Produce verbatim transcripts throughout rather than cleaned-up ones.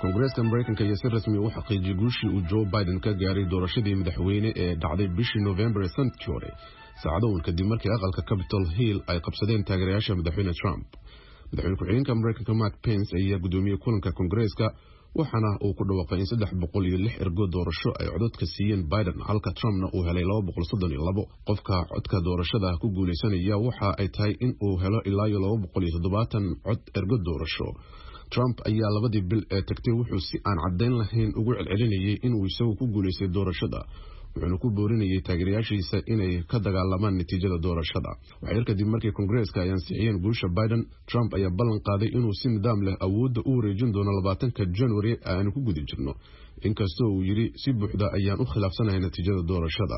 Kongareeska Mareykanka ayaa si rasmi u xaqiijiyay guushii uu Joe Biden ka gaaray doorashadii madaxweyne ee dhacday bishii November sanadkii hore saacado kadib markii aqalka Capitol Hill ay qabsadeen taageerayaasha madaxweyne Trump. madaxweyne ku-xigeenka Mareykanka Mike Pence ayaa gudoomiyay kulanka Kongareeska waxaana uu ku dhawaaqay in saddex boqol iyo lix ergo doorasho ay codadka siiyeen Biden halka Trumpna uu helay laba boqol soddon iyo labo. qofka codka doorashada ku guuleysanaya waxa ay tahay in uu helo ilaa iyo laba boqol iyo toddobaatan cod ergo doorasho. Trump ayaa labadii bil ee tagtay wuxuu si aan cadeyn lahayn ugu celcelinayay inuu isagu ku guuleystay doorashada wuxuuna ku boorinayay taageerayaashiisa inay ka dagaalamaan natiijada doorashada. waxyar kadib markii Kongareeska ay ansixiyeen guusha Biden, Trump ayaa ballan qaaday inuu si nidaam leh awoodda u wareejin doono labaatanka January aan ku guda jirno inkastoo uu yiri si buuxda ayaan u khilaafsanahay natiijada doorashada.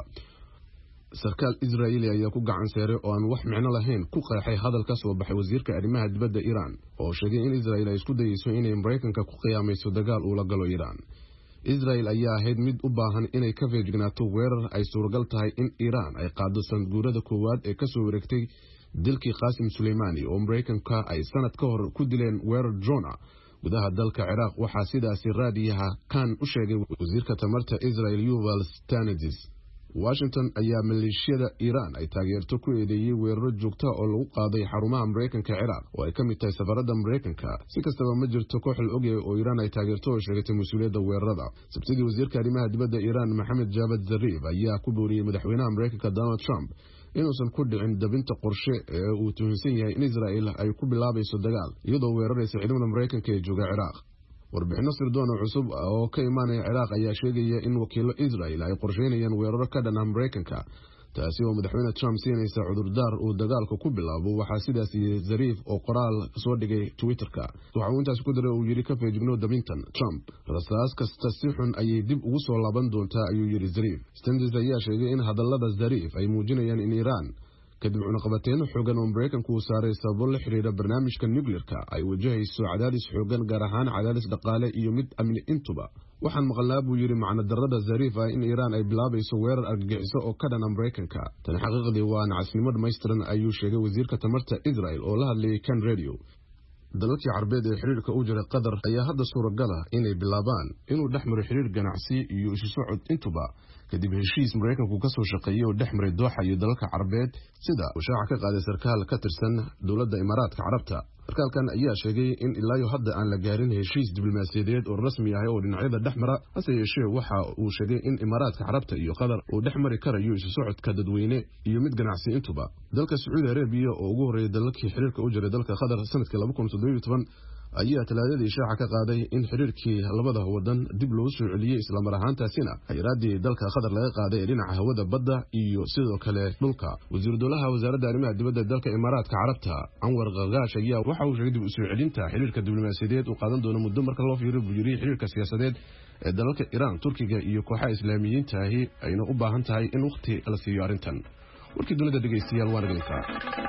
sarkaal Israa'iili ayaa ku gacan saaray oo aan wax micno lahayn ku qeexay hadal ka soo baxay wasiirka arrimaha dibadda Iran oo sheegay in Israa'iil ay isku dayayso inay Mareykanka ku qiyaamayso dagaal uu la galo Iran. Israa'iil ayaa ahayd mid u baahan inay ka feejignaato weerar ay suuragal tahay in Iran ay qaado sanadguurada koowaad ee ka soo wareegtay dilkii Qasem Soleimani oo Mareykanka ay sanad ka hor ku dileen weerar drone gudaha dalka Iraq. waxaa sidaasi raadiyaha kan u sheegay wasiirka tamarta Israa'iil Yuval Stanidis. Washington ayaa maleeshiyada Iran ay taageerto ku eedeeyay weeraro joogto oo lagu qaaday xarumaha Mareykanka Iraq oo ay kamid tahay safarada Mareykanka. si kastaba ma jirto koox la ogyahay oo Iran ay taageerto oo sheegatay mas'uuliyadda weerarada. sabtidii wasiirka arrimaha dibadda Iran Mohammad Javad Zarif ayaa ku booriyay madaxweynaha Mareykanka Donald Trump inuusan ku dhicin dabinta qorshe ee uu tuhunsan yahay in Israa'iil ay ku bilaabayso dagaal iyadoo weeraraysa ciidamada Mareykanka ee jooga Iraq. warbixino sirdoon cusub oo ka imaanaya Iraq ayaa sheegaya in wakiilo Israa'iil ay qorsheynayaan weeraro ka dhan ah Mareykanka taasi oo madaxweyne Trump siinaysa cudurdaar uu dagaalka ku bilaabo. waxaa sidaas Zarif oo qoraal soo dhigay Twitter-ka waxa uu intaas ku daray uu yiri ka feejigno dabintan Trump rasaas kasta si xun ayay dib ugu soo laaban doontaa ayuu yiri Zarif. Stanidis ayaa sheegay in hadallada Zarif ay muujinayaan in Iran kadib cunaqabateeno xoogan oo Mareykanku uu saaray sababo la xiriira barnaamijka nuclear-ka ay wajahayso cadaadis xoogan gaar ahaan cadaadis dhaqaale iyo mid amni intuba. waxaan maqalnaa buu yiri macna darrada Zarif ah in Iran ay bilaabayso weerar argagixiso oo ka dhan ah Mareykanka. tan xaqiiqdii waa nacasnimo dhammaystiran ayuu sheegay wasiirka tamarta Israa'iil oo la hadlayay Kan Radio. dalalkii Carbeed ee xiriirka u jira Qatar ayaa hadda suuragal ah inay bilaabaan inuu dhexmaro xiriir ganacsi iyo isu socod intuba kadib heshiis Mareykanku ka soo shaqeeyay oo dhexmaray Dooxa iyo dalalka Carbeed sida uu shaaca ka qaaday sarkaal ka tirsan dowladda Imaaraadka Carabta. sarkaalkan ayaa sheegay in ilaa iyo hadda aan la gaarin heshiis diblomaasiyadeed oo rasmi ah oo dhinacyada dhexmara hase yeeshee waxa uu sheegay in Imaaraadka Carabta iyo Qatar uu dhexmari karayo isu socodka dadweyne iyo mid ganacsi intuba. dalka Sacuudi Arabiya oo ugu horeeyay dalalkii xiriirka u jira dalka Qatar sanadkii laba kun iyo toddoba iyo toban ayaa talaadadii shaaca ka qaaday in xiriirkii labada wadan dib loo soo celiyay isla mar ahaantaasina xayiraadii dalka Qatar laga qaaday ee dhinaca hawada badda iyo sidoo kale dhulka. wasiir dowlaha wasaaradda arrimaha dibadda dalka Imaaraadka Carabta Anwar Gargash ayaa waxa uu sheegay dib u soo celinta xiriirka diblomaasiyadeed uu qaadan doono muddo marka loo fiiriyo buu yiri xiriirka siyaasadeed ee dalalka Iran, Turkiga iyo kooxaha Islaamiyiinta ahi ayna u baahan tahay in waqti la siiyo arrintan. warkii dunida dhageystayaal waa nageynta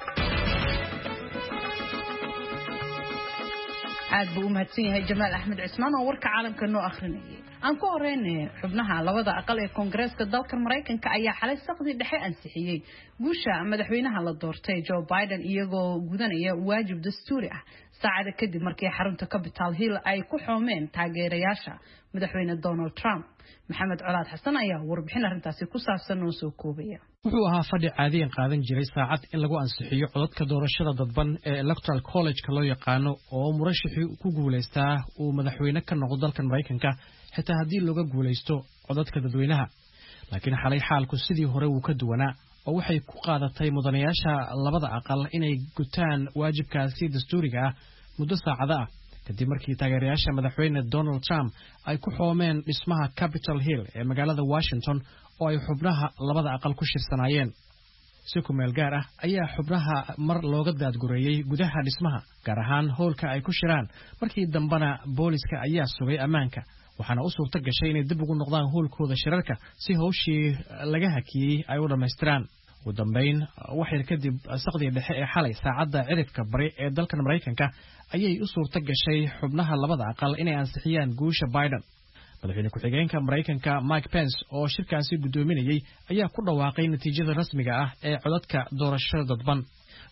aad buu u mahadsan yahay Jamaal Axmed Cismaan oo warka caalamka noo akhrinayay. aan ku horeynay xubnaha labada aqal ee Kongareeska dalka Mareykanka ayaa xalay saqdi dhexe ansixiyay guusha madaxweynaha la doortay Joe Biden iyagoo gudanaya waajib dastuuri ah saacada kadib markii xarunta Capitol Hill ay ku xoomeen taageerayaasha madaxweyne Donald Trump. Maxamed Colaad Xasan ayaa warbixin arrintaasi ku saabsan oo soo koobaya. wuxuu ahaa fadhi caadiyan qaadan jiray saacad in lagu ansixiyo codadka doorashada dadban ee Electoral College-ka loo yaqaano oo murashixii ku guuleystaa uu madaxweyne ka noqdo dalka Mareykanka xitaa haddii looga guuleysto codadka dadweynaha. laakiin xalay xaalku sidii hore wuu ka duwanaa oo waxay ku qaadatay mudanayaasha labada aqal inay gutaan waajibkaasi dastuuriga ah muddo saacado ah kadib markii taageerayaasha madaxweyne Donald Trump ay ku xoomeen dhismaha Capitol Hill ee magaalada Washington oo ay xubnaha labada aqal ku shirsanayeen. si ku meel gaar ah ayaa xubnaha mar looga daadgureeyay gudaha dhismaha gaar ahaan hoolka ay ku shiraan. markii dambana booliska ayaa sugay ammaanka waxaana u suurta gashay inay dib ugu noqdaan hoolkooda shirarka si hawshii laga hakiyay ay u dhameystiraan. ugu dambeyn waxay kadib saqdiga dhexe ee xalay saacada cirifka bari ee dalka Mareykanka ayay u suurta gashay xubnaha labada aqal inay ansixiyaan guusha Biden. madaxweyne ku-xigeenka Mareykanka Mike Pence oo shirkaasi gudoominayay ayaa ku dhawaaqay natiijada rasmiga ah ee codadka doorashada dadban.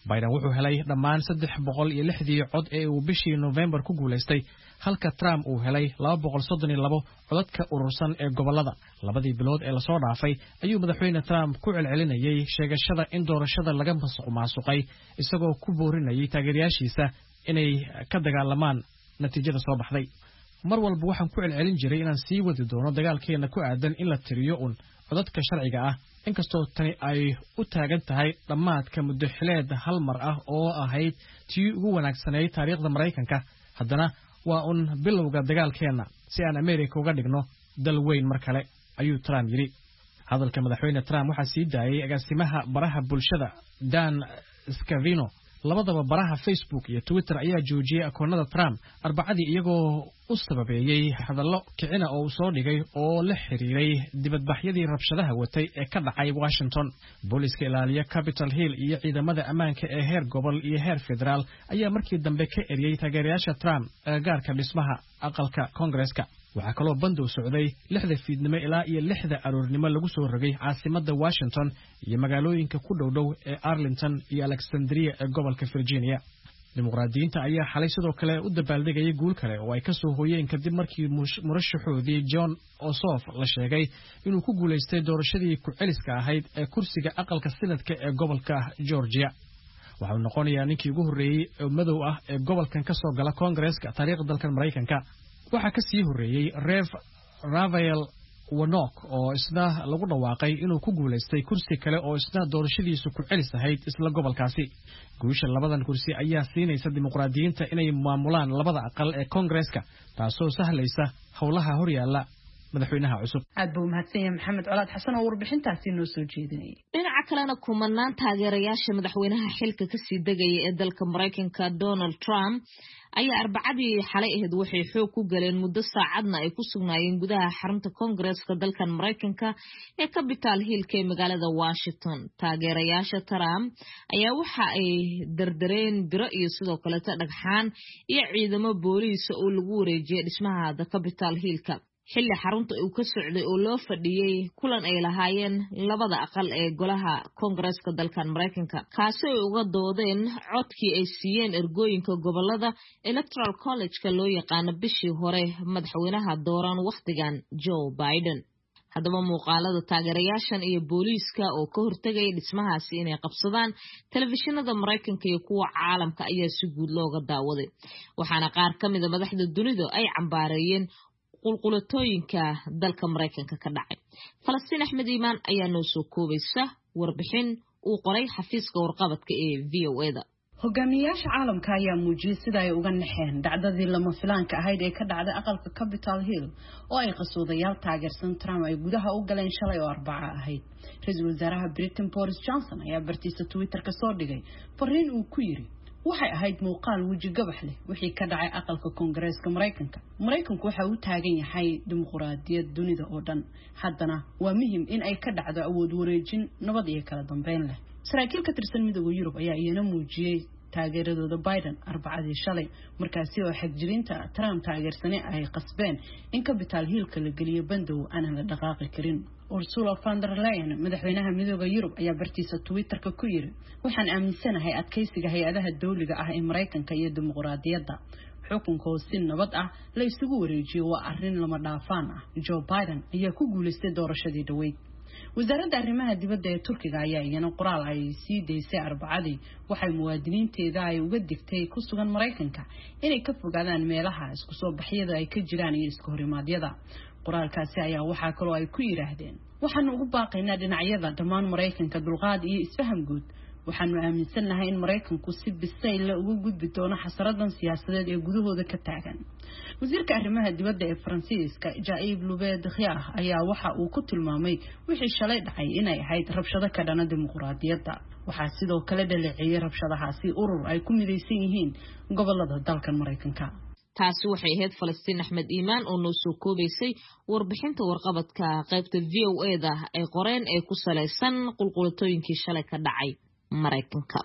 Biden wuxuu helay dhammaan saddex boqol iyo lixdii cod ee uu bishii November ku guuleystay halka Trump uu helay laba boqol soddon iyo laba codadka urursan ee gobolada. Labadii bilood ee la soo dhaafay ayuu madaxweyne Trump ku celcelinayay sheegashada in doorashada laga maasuqay isagoo ku boorinayay taageerayaashiisa inay ka dagaalamaan natiijada soo baxday. Mar walba waxaan ku celcelin jiray inaan sii wadi doono dagaalkeena ku aadan in la tiriyo un codadka sharciga ah inkastoo tani ay u taagan tahay dhamaadka muddo xileed hal mar ah oo ahayd tii ugu wanaagsaneyd taariikhda Mareykanka haddana waa un bilowga dagaalkeena si aan America uga dhigno dal weyn mar kale ayuu Trump yiri. Hadalka madaxweyne Trump waxa sii daayay agaasimaha baraha bulshada Dan Scavino. Labadaba baraha Facebook iyo Twitter ayaa joojiyay akoonada Trump Arbacadii iyagoo u sababeeyay hadallo kicina oo soo dhigay oo la xiriiray dibadbaxyadii rabshadaha watay ee ka dhacay Washington. Booliska ilaaliya Capitol Hill iyo ciidamada ammaanka ee heer gobol iyo heer federaal ayaa markii dambe ka eriyay taageerayaasha Trump gaarka dhismaha aqalka Congress-ka. waxaa kaloo band u socday lixda fiidnimo ilaa iyo lixda aroornimo lagu soo rogay caasimadda Washington iyo magaalooyinka ku dhow dhow ee Arlington iyo Alexandria ee gobolka Virginia. Dimuqraadiyiinta ayaa xalay sidoo kale u dabaaldegayay guul kale oo ay ka soo hooyeen kadib markii murashaxoodii John Ossoff la sheegay inuu ku guuleystay doorashadii ku celiska ahayd ee kursiga aqalka Senate ee gobolka Georgia. waxa uu noqonayaa ninkii ugu horeeyay ee madow ah ee gobolkan ka soo gala Congress-ka taariikhda dalkan Mareykanka. waxa ka sii horeeyay Rev Rafael Warnock oo isna lagu dhawaaqay inuu ku guuleystay kursi kale oo isna doorashadiisu ku celis ahayd isla gobolkaasi. guusha labadan kursi ayaa siinaysa dimuqraadiyiinta inay maamulaan labada aqal ee Congress-ka taasoo sahlaysa howlaha horyaala madaxweynaha cusub. aad buu mahadsan Maxamed Colaad Xasan oo warbixintaasi noo soo jeedinayay. dhinaca kalena kumanaan taageerayaasha madaxweynaha xilka ka sii degaya ee dalka Mareykanka Donald Trump ayaa arbacadii xalay ahayd waxay xoog ku galeen muddo saacadna ay ku sugnaayeen gudaha xarunta Congress-ka dalkan Mareykanka ee Capitol Hill ee magaalada Washington. taageerayaasha Trump ayaa waxa ay dardareen biro iyo sidoo kale dhagxaan iyo ciidamo booliis oo lagu wareejiyay dhismaha Capitol Hill-ka xilli xarunta uu ka socday oo loo fadhiyay kulan ay lahaayeen labada aqal ee golaha Congress-ka dalkan Mareykanka kaasoo ay uga doodeen codkii ay siiyeen ergooyinka gobolada Electoral College-ka loo yaqaan bishii hore madaxweynaha dooran waqtigan Joe Biden. haddaba muuqaalada taageerayaashan iyo booliiska oo ka hortagay dhismahaasi inay qabsadaan telefishinada Mareykanka iyo kuwa caalamka ayaa si guud looga daawaday waxaana qaar kamid ah madaxda dunida ay cambaareeyeen qulqulatooyinka dalka Mareykanka ka dhacay. Falastiin Axmed Iimaan ayaa noo soo koobaysa warbixin uu qoray xafiiska warqabadka ee V O A da. hogaamiyayaasha caalamka ayaa muujiyay sida ay uga naxeen dhacdadii lama filaanka ahayd ee ka dhacday aqalka Capitol Hill oo ay qasoodayaal taageersan Trump ay gudaha u galeen shalay oo Arbaca ahayd. Ra'iisul wasaaraha Britain Boris Johnson ayaa bartiisa Twitter ka soo dhigay fariin uu ku yiri waxay ahayd muuqaal waji gabax leh wixii ka dhacay aqalka Congress-ka Mareykanka. Mareykanku waxa uu taagan yahay dimuqraadiyad dunida oo dhan. haddana waa muhiim in ay ka dhacdo awood wareejin nabad iyo kala dambeyn leh. saraakiil ka tirsan midowga Yurub ayaa iyana muujiyay taageeradooda Biden Arbacadii shalay markaasi oo xagjirinta Trump taageersanay ay qasbeen in Capitol Hill-ka la geliyo bandow aan la dhaqaaqi karin. Ursula von der Leyen madaxweynaha midowga Yurub ayaa bartiisa Twitter-ka ku yiri waxaan aaminsanahay adkeysiga hay'adaha dawliga ah ee Mareykanka iyo dimuqraadiyadda. xukunka oo si nabad ah la isugu wareejiyo waa arrin lama dhaafaan ah. Joe Biden ayaa ku guuleystay doorashadii dhaweyd. wasaaradda arrimaha dibadda ee Turkiga ayaa iyana qoraal ay sii deysay Arbacadii waxay muwaadiniinteeda ay uga digtay ku sugan Mareykanka inay ka fogaadaan meelaha isku soo baxyada ay ka jiraan iyo isku horimaadyada. qoraalkaasi ayaa waxa kale oo ay ku yiraahdeen waxaan ugu baaqaynaa dhinacyada dhammaan Mareykanka dulqaad iyo isfaham guud. waxaanu aaminsanahay in Mareykanku si bisayl la uga gudbi doono xasaradan siyaasadeed ee gudahooda ka taagan. wasiirka arrimaha dibadda ee Faransiiska Jean-Yves Le Drian ayaa waxa uu ku tilmaamay wixii shalay dhacay inay ahayd rabshado ka dhana dimuqraadiyadda. waxaa sidoo kale dhaleeceeyay rabshadahaasi urur ay ku midaysan yihiin gobolada dalkan Mareykanka. taasi waxay ahayd Falastiin Axmed Iimaan oo noo soo koobaysay warbixinta warqabadka qaybta V O A da ee qoreen ee ku saleysan qulqulatooyinkii shalay ka dhacay Mareykanka.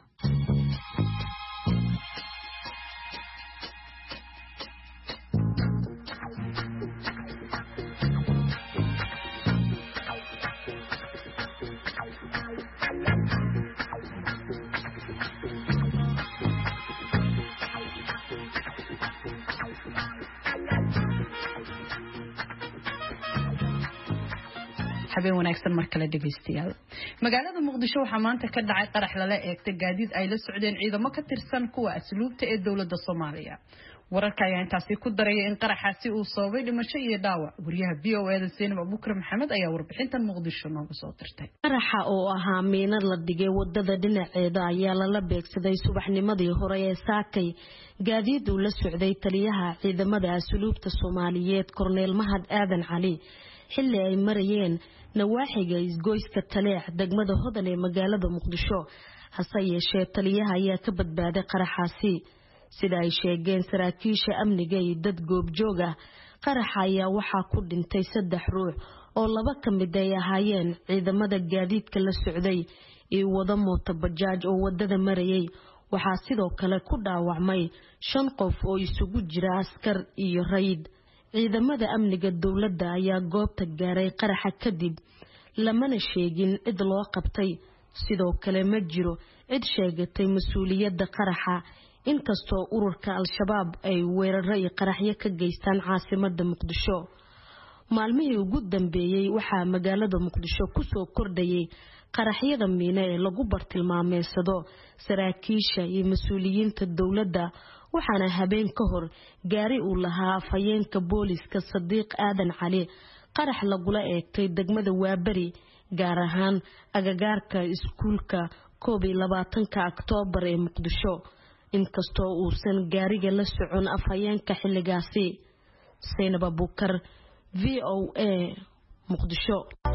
habeen wanaagsan mar kale dhageystayaal magaalada muqdisho waxaa maanta ka dhacay qarax lala eegtay gaadiid ay la socdeen ciidamo ka tirsan kuwa asluubta ee dawladda Soomaaliya wararka ayaa intaasi ku daraya in qaraxaasi uu sababay dhimasho iyo dhaawac wariyaha V O A da Seenab Abubakar Maxamed ayaa warbixintan muqdisho nooga soo dirtay qaraxa oo ahaa miinad la dhigay wadada dhinaceeda ayaa lala beegsaday subaxnimadii hore ee saakay gaadiid uu la socday taliyaha ciidamada asluubta Soomaaliyeed Korneel Mahad Aadan Cali xilli ay marayeen nawaaxiga isgoyska Taleex degmada Hodan ee magaalada Muqdisho hase yeeshee taliyaha ayaa ka badbaaday qaraxaasi sida ay sheegeen saraakiisha amniga iyo dad goobjoog ah qaraxa ayaa waxaa ku dhintay saddex ruux oo laba ka mid ay ahaayeen ciidamada gaadiidka la socday ee wada mooto bajaaj oo wadada marayay waxaa sidoo kale ku dhaawacmay shan qof oo isugu jira askar iyo rayd ciidamada amniga dawladda ayaa goobta gaaray qaraxa kadib lamana sheegin cid loo qabtay sidoo kale ma jiro cid sheegatay mas'uuliyadda qaraxa inkastoo ururka al-shabaab ay weeraro iyo qaraxyo ka geystaan caasimadda Muqdisho maalmihii ugu dambeeyay waxaa magaalada Muqdisho ku soo kordhayay qaraxyada miina ee lagu bartilmaameedsado saraakiisha iyo mas'uuliyiinta dawladda waxaana habeen ka hor gaari uu lahaa afhayeenka booliska Sadiiq Aadan Cali qarax lagula eegtay degmada Waabari gaar ahaan agagaarka iskuulka koob iyo labaatanka Oktoobar ee Muqdisho inkastoo uusan gaariga la socon afhayeenka xilligaasi Seenab Abubakar V O A Muqdisho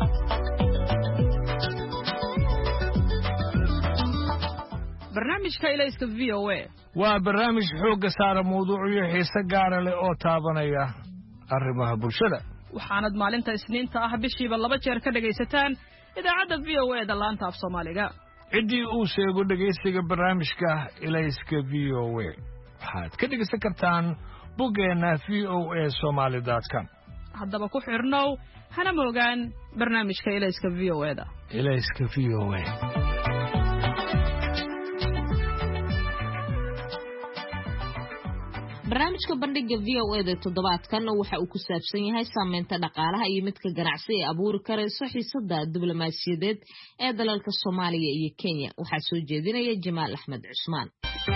barnaamijka ilayska V O A waa barnaamij xooga saara mowduucyo xiiso gaar ah oo taabanaya arrimaha bulshada waxaanad maalinta Isniinta ah bishiiba laba jeer ka dhagaysataan idaacadda V O A da laanta af Soomaaliga cidii uu sheego dhageysiga barnaamijka ilayska V O A waxaad ka dhageysan kartaan boggeena v o a somali dot com haddaba ku xirnow hana moogaan barnaamijka ilayska V O A da ilayska V O A barnaamijka bandhiga V O A da toddobaadkan waxa uu ku saabsan yahay saameynta dhaqaalaha iyo midka ganacsi ee abuuri karayso xiisada diblomaasiyadeed ee dalalka Soomaaliya iyo Kenya waxa soo jeedinaya Jamaal Axmed Cusmaan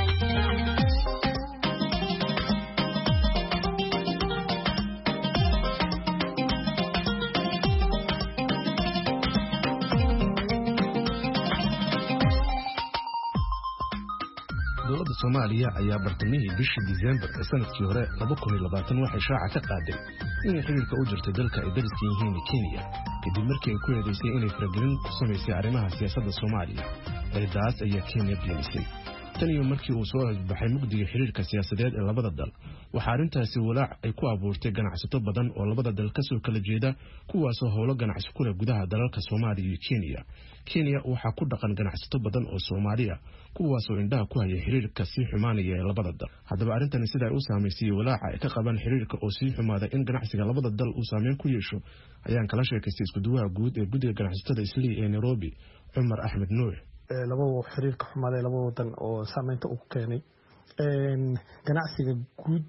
dowladda Soomaaliya ayaa bartamihii bishii December ee sanadkii hore laba kun iyo labaatan waxay shaaca ka qaaday inay xiriirka u jirtay dalka ay dariska yihiin Kenya kadib markii ay ku eedeysay inay faragelin ku samaysay arrimaha siyaasadda Soomaaliya eedaas ayaa Kenya beenisay tan iyo markii uu soo baxay mugdiga xiriirka siyaasadeed ee labada dal waxa arintaasi walaac ay ku abuurtay ganacsato badan oo labada dal ka soo kala jeeda kuwaas oo howlo ganacsi ku leh gudaha dalalka Soomaaliya iyo Kenya Kenya waxa ku dhaqan ganacsato badan oo Soomaaliya kuwaas oo indhaha ku haya xiriirka si xumaanaya ee labada dal haddaba arintani sida ay u saameysay walaaca ay ka qaban xiriirka oo si xumaada in ganacsiga labada dal uu saameyn ku yeesho ayaan kala sheekaystay isku duwaha guud ee guddiga ganacsatada Islii ee Nairobi Cumar Axmed Nuur laba xiriirka xumaada laba wadan oo saameynta u keenay een ganacsiga guud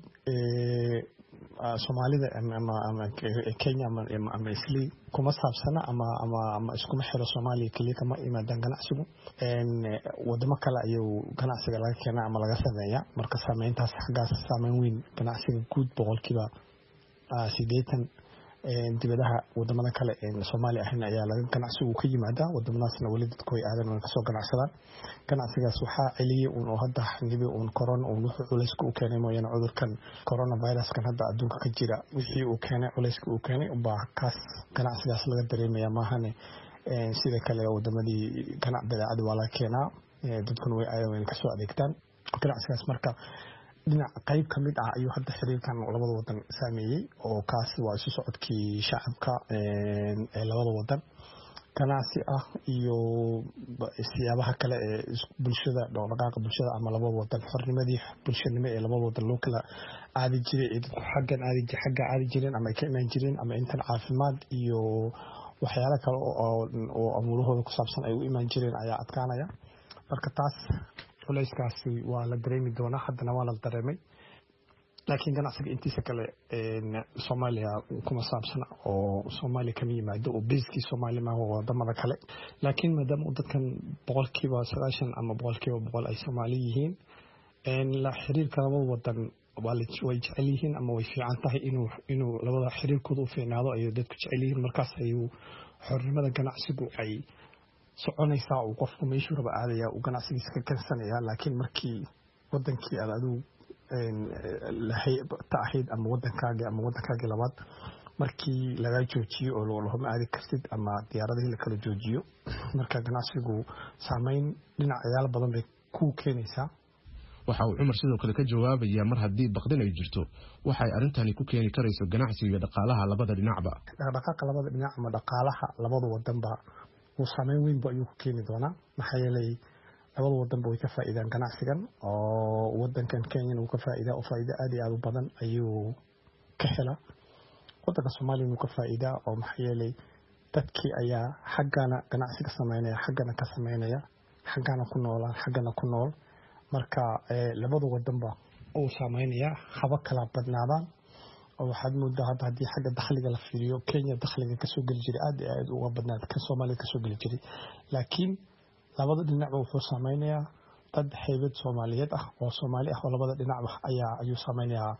ee Soomaalida ama ama Kenya ama ama Islii kuma saabsana ama ama ama isku xiro Soomaaliya kaliya kama imaadaan ganacsigu een wadamo kale ayuu ganacsiga laga keenaa ama laga sameeyaa marka saameyntaas xaggaas saameyn weyn ganacsiga guud boqolkiiba sideetan dibadaha wadamada kale ee Soomaaliya ahna ayaa laga ganacsigu ka yimaada wadamadaasna wali dadku ay aadan oo ka soo ganacsadaan ganacsigaas waxa celiyay oo hadda nibi oo corona oo wuxuu culayska u keenay mooyana cudurkan coronavirus kan hadda adduunka ka jira wixii uu keenay culayska uu keenay baa kaas ganacsigaas laga dareemaya maahane sida kale wadamadii ganac badeecad waa la keenaa dadkuna way aadeen ka soo adeegtaan ganacsigaas marka dhinac qayb kamid ah ayuu hadda xiriirkan labada wadan saameeyay oo kaas waa isu socodkii shacabka ee labada wadan ganacsi ah iyo siyaabaha kale ee bulshada dhaqdhaqaaqa bulshada ama labada wadan xornimadii bulshanimo ee labada wadan loo kala aadi jiray ee dadku xaggan aadi xagga aadi jireen ama ka imaan jireen ama intan caafimaad iyo waxyaalo kale oo oo amuurahooda ku saabsan ay u imaan jireen ayaa adkaanaya marka taas culayskaasi waa la dareemi doonaa haddana waa la dareemay laakiin ganacsiga intiisa kale Soomaaliya kuma saabsan oo Soomaaliya kama yimaado oo biskii Soomaaliya ma waa wadamada kale laakiin maadaama dadkan boqolkiiba sagaashan ama boqolkiiba boqol ay Soomaali yihiin in la xiriirka labada wadan way jecel yihiin ama way fiican tahay inuu inuu labada xiriirkooda u fiicnaado ay dadku jecel yihiin markaas ayuu xornimada ganacsigu ay soconaysaa oo qofku meeshuu raba aadaya uu ganacsigiisa ka kansanaya laakiin markii wadankii aad adigu lahay taahid ama wadankaaga ama wadankaaga labaad markii laga joojiyo oo loo ma aadi kartid ama diyaaradihii la kala joojiyo marka ganacsigu saameyn dhinacyada badan bay ku keenaysaa waxa uu Cumar sidoo kale ka jawaabaya mar haddii baqdin ay jirto waxay arintani ku keeni karayso ganacsiga dhaqaalaha labada dhinacba dhaqaaqa labada dhinac ama dhaqaalaha labada wadanba uu saameyn weyn buu ku keeni doonaa maxaa yeelay labada wadanba way ka faa'iidaan ganacsigan oo wadankan Kenya uu ka faa'iido oo faa'iido aad iyo aad u badan ayuu ka helaa wadanka Soomaaliya uu ka faa'iido oo maxaa yeelay dadkii ayaa xaggana ganacsiga sameynaya xaggana ka sameynaya xaggana ku noolaan xaggana ku nool marka labada wadanba oo saameynaya haba kala badnaadaan oo waxaad moodaa hadda haddii xagga dakhliga la fiiriyo Kenya dakhliga ka soo gali jiray aad iyo aad uga badnaad ka Soomaaliya ka soo gali jiray laakiin labada dhinac wuxuu saameynayaa dad haybad Soomaaliyeed ah oo Soomaali ah oo labada dhinac ayaa ayuu saameynayaa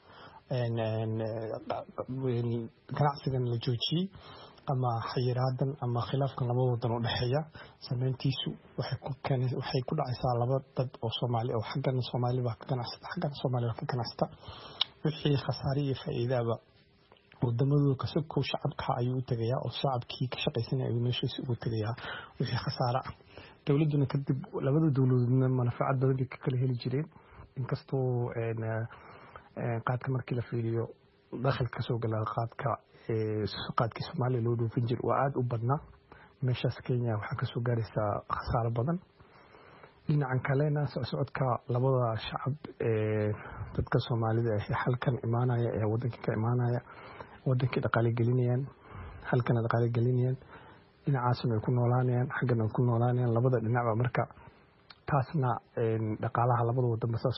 ganacsigan la joojiyay ama xayiraadan ama khilaafkan labada wadan u dhaxeeya sameyntiisu waxay ku keenaysaa waxay ku dhacaysaa laba dad oo Soomaali oo xaggan Soomaali baa ka ganacsata xaggan Soomaali baa ka ganacsata wixii khasaare iyo faa'iidaba wadamadu ka soo koob shacabka ayuu u tagayaa oo shacabkii ka shaqaysanaya ayuu meeshiisa ugu tagayaa wixii khasaare ah dawladuna kadib labada dawladoodna manfaacad badan bay ka kala heli jireen inkastoo qaadka markii la fiiriyo dakhliga soo gala qaadka qaadkii Soomaaliya loo dhoofin jiray waa aad u badnaa meeshaas Kenya waxa ka soo gaaraysaa khasaare badan dhinacan kalena socodka labada shacab ee dadka Soomaalida ee halkan imaanaya ee wadanka ka imaanaya wadanka dhaqaale gelinayaan halkan dhaqaale gelinayaan dhinacaasna ay ku noolaanayaan xaggana ku noolaanayaan labada dhinacba marka taasna dhaqaalaha labada wadan basaas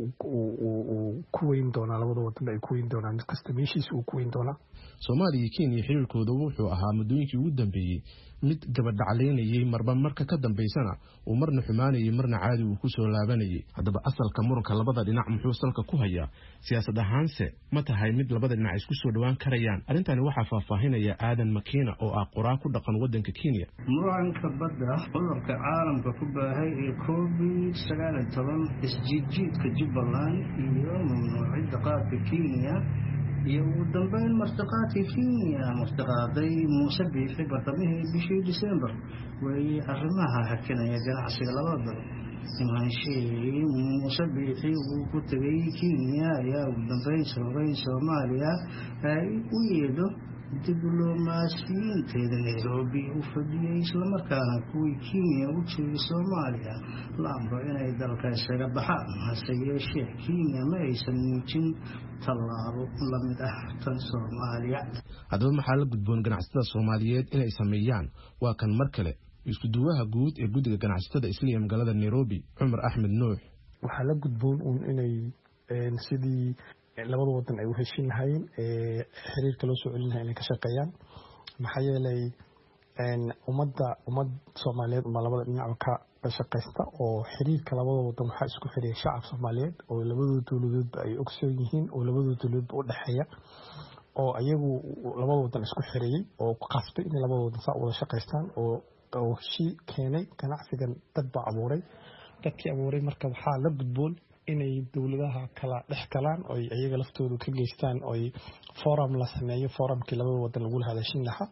uu ku weyn doona labada wadan ay ku weyn doonaan mid kasta meeshiisa uu ku weyn doona Soomaaliya iyo Kenya xiriirkooda wuxuu ahaa muddooyinkii ugu dambeeyay mid gabadhacleynayay marba marka ka dambeysana uu marna xumaanayay marna caadi uu ku soo laabanayay haddaba asalka muranka labada dhinac muxuu salka ku hayaa siyaasad ahaanse ma tahay mid labada dhinac isku soo dhawaan karayaan arintani waxaa faahfaahinaya Aadan Makiina oo ah qoraa ku dhaqan wadanka Kenya muranka badda cudurka caalamka ku baahay ee covid sagaal iyo toban isjiidjiidka Jubbaland iyo mamnuucida qaadka Kenya iyo ugu dambeyn martiqaadkii Kenya martiqaaday Muuse Biixi bartamihii bishii December way arrimaha hakinaya ganacsiga labada imaanshihi Muuse Biixi uu ku tagay Kenya ayaa ugu dambeyn sababay Soomaaliya ay u yeedho diblomaasiyiinteeda Nairobi u fadhiyay isla markaana kuwii Kenya u joogay Soomaaliya la amro inay dalka isaga baxaan hase yeeshee Kenya ma aysan muujin tallaabo la mid ah tan Soomaaliya haddaba maxaa la gudboon ganacsatada Soomaaliyeed inay sameeyaan waa kan mar kale isku duwaha guud ee guddiga ganacsatada Islaamiga magaalada Nairobi Cumar Axmed Nuux waxaa la gudboon inay sidii labada wadan ay u heshiin lahaayeen ee xiriirka loo soo celin lahaa inay ka shaqeeyaan maxaa yeelay ummadda ummad Soomaaliyeed ma labada dhinac ka shaqeysta oo xiriirka labada wadan waxa isku xiriya shacab Soomaaliyeed oo labada dawladood ay ogsoon yihiin oo labada dawladood u dhaxeeya oo ayagu labada wadan isku xiriyay oo qasbay in labada wadan saa wada shaqeystaan oo oo shii keenay ganacsigan dad baa abuuray dadkii abuuray marka waxaa la gudboon inay dawladaha kala dhex galaan oo ayaga laftoodu ka geystaan oo forum la sameeyo forumkii labada wadan lagu hadashin lahaa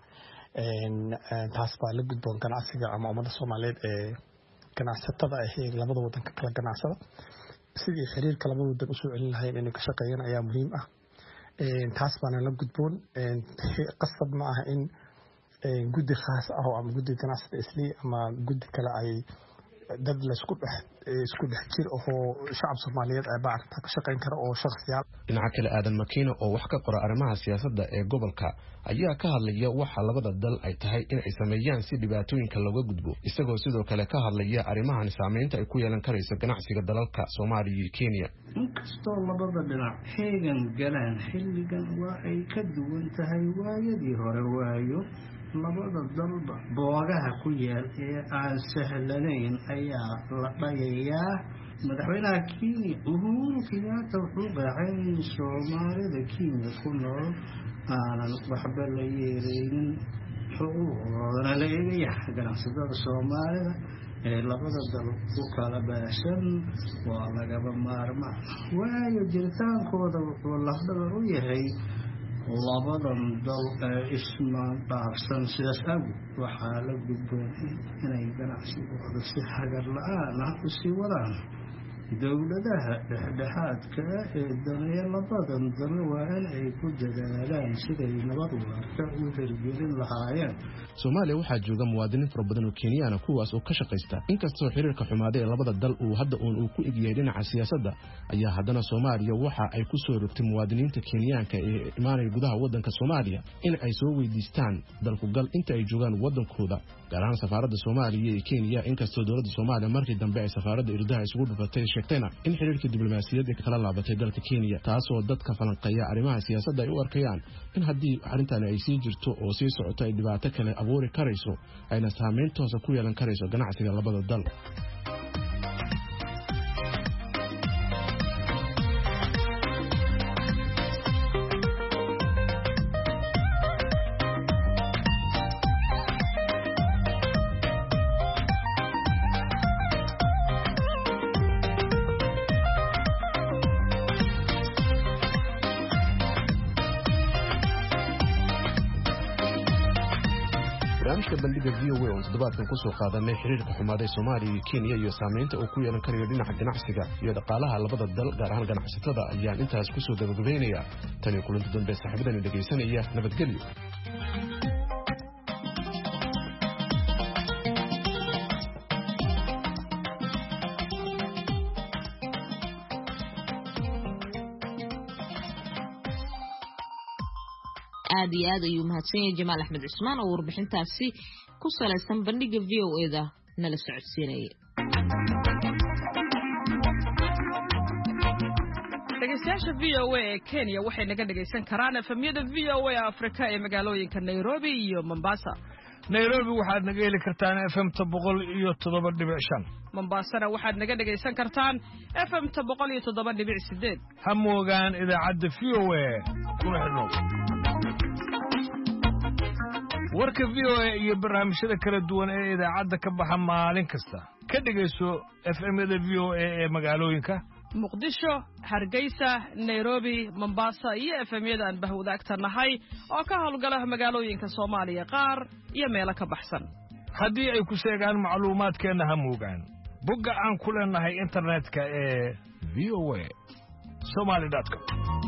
taas baa la gudboon ganacsiga ama ummadda Soomaaliyeed ee ganacsatada ah ee labada wadan ka kala ganacsada sidii xiriirka labada wadan u soo celin lahayn inay ka shaqeeyaan ayaa muhiim ah taas baana la gudboon qasab ma aha in guddi khaas ah ama guddi ganacsada isli ama guddi kale ay dad la isku dhex isku dhex jir oo shacab Soomaaliyeed ay baarta ka shaqeyn kara oo shakhsiyaal dhinaca kale aadan makiina oo wax ka qora arrimaha siyaasadda ee gobolka ayaa ka hadlaya waxa labada dal ay tahay in ay sameeyaan si dhibaatooyinka looga gudbo isagoo sidoo kale ka hadlaya arrimahan saameynta ay ku yeelan karayso ganacsiga dalalka Soomaaliya iyo Kenya inkastoo labada dhinac xeegan galaan xilligan waa ay ka duwan tahay waayadii hore waayo labada dalba boogaha ku yaal ee aan sahlanayn ayaa la dhayayaa madaxweynaha Kenya Uhuru Kenyatta wuxuu baahay Soomaalida Kenya ku nool aanan waxba la yeelin xuquuqdooda la eegayaa ganacsatada Soomaalida ee labada dal ku kala baashan waa lagaba maarmaan waayo jiritaankooda wuxuu lafdhabar u yahay labadan dal isma dhaafsan sidaas awgeed waxaa la gudboon inay ganacsigooda si hagar la-aan ah u sii wadaan dowladaha dhexdhexaadka ee daneeya labadan dal waa in ay ku dadaalaan siday nabad waarta u hirgelin lahaayeen Soomaaliya waxaa jooga muwaadiniin fara badan oo Kenyaana kuwaas oo ka shaqeysta inkastoo xiriirka xumaaday ee labada dal uu hadda uu ku igiyay dhinaca siyaasadda ayaa haddana Soomaaliya waxa ay ku soo rogtay muwaadiniinta Kenyaanka ee imaanaya gudaha waddanka Soomaaliya in ay soo weydiistaan dalku gal inta ay joogaan waddankooda gaar ahaan safaaradda Soomaaliya ee Kenya inkastoo dowladda Soomaaliya markii dambe ay safaaradda irdaha isugu dhufatay sheegtayna in xiriirka diblomaasiyadeed ay kala laabatay dalka Kenya taasoo dadka falanqeeya arrimaha siyaasadda ay u arkayaan in haddii arrintan ay sii jirto oo sii socoto ay dhibaato kale abuuri karayso ayna saameyn toos ah ku yeelan karayso ganacsiga labada dal barnaamijka bandhiga V O A oo toddobaadkan ku soo qaadanay xiriirka xumaaday Soomaaliya iyo Kenya iyo saameynta uu ku yeelan karayo dhinaca ganacsiga iyo dhaqaalaha labada dal gaar ahaan ganacsatada ayaan intaas ku soo gabagabeynaya tan iyo kulanti dambe saaxiibadana dhageysanaya nabadgelyo aad iyo aad ayuu mahadsan yahay Jamaal Axmed Cusmaan oo warbixintaasi ku saleysan bandhiga V O A da nala socodsiinayay dhegeystayaasha V O A ee Kenya waxay naga dhegeysan karaan efemyada V O A Afrika ee magaalooyinka Nairobi iyo Mombasa Nairobi waxaad naga heli kartaan F M boqol iyo toddoba dhibic shan Mombasana waxaad naga dhegeysan kartaan F M boqol iyo toddoba dhibic sideed ha moogaan idaacadda V O A kuna xidhnow warka V O A iyo barnaamijyada kala duwan ee idaacadda ka baxa maalin kasta ka dhegeyso F M-yada V O A ee magaalooyinka Muqdisho, Hargeysa, Nairobi, Mombasa iyo F M-yada aan bahwadaagta nahay oo ka howlgala magaalooyinka Soomaaliya qaar iyo meelo ka baxsan haddii ay ku sheegaan macluumaadkeena ha moogaan bogga aan ku leenahay internetka ee v o a somali dot com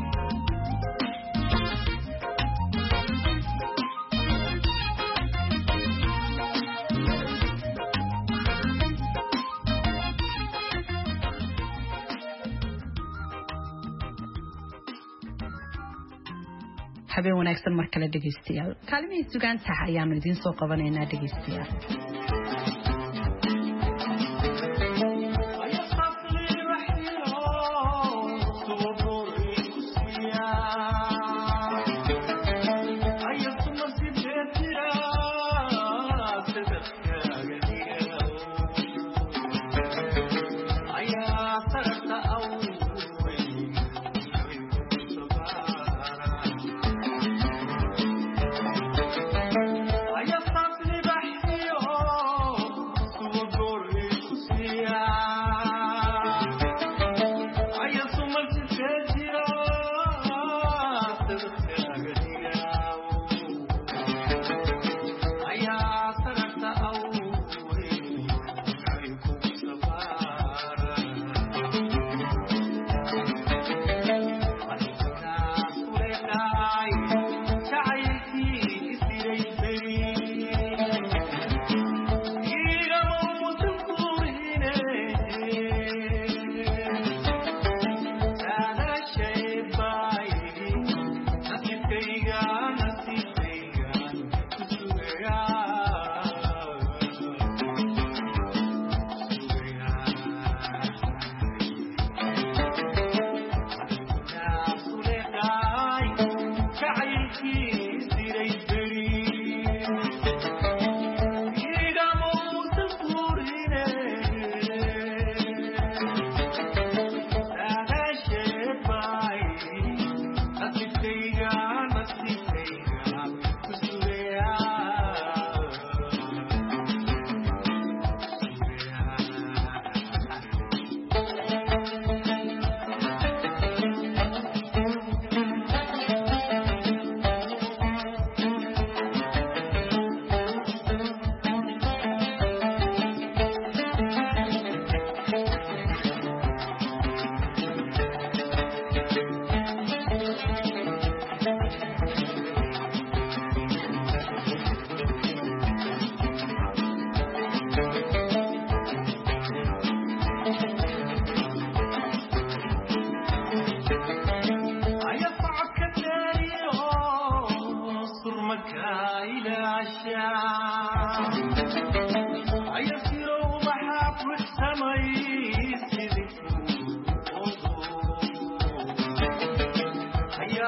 habeen wanaagsan mar kale dhageystayaal kaalmihii sugaanta ayaanu idin soo qabanaynaa dhageystayaal I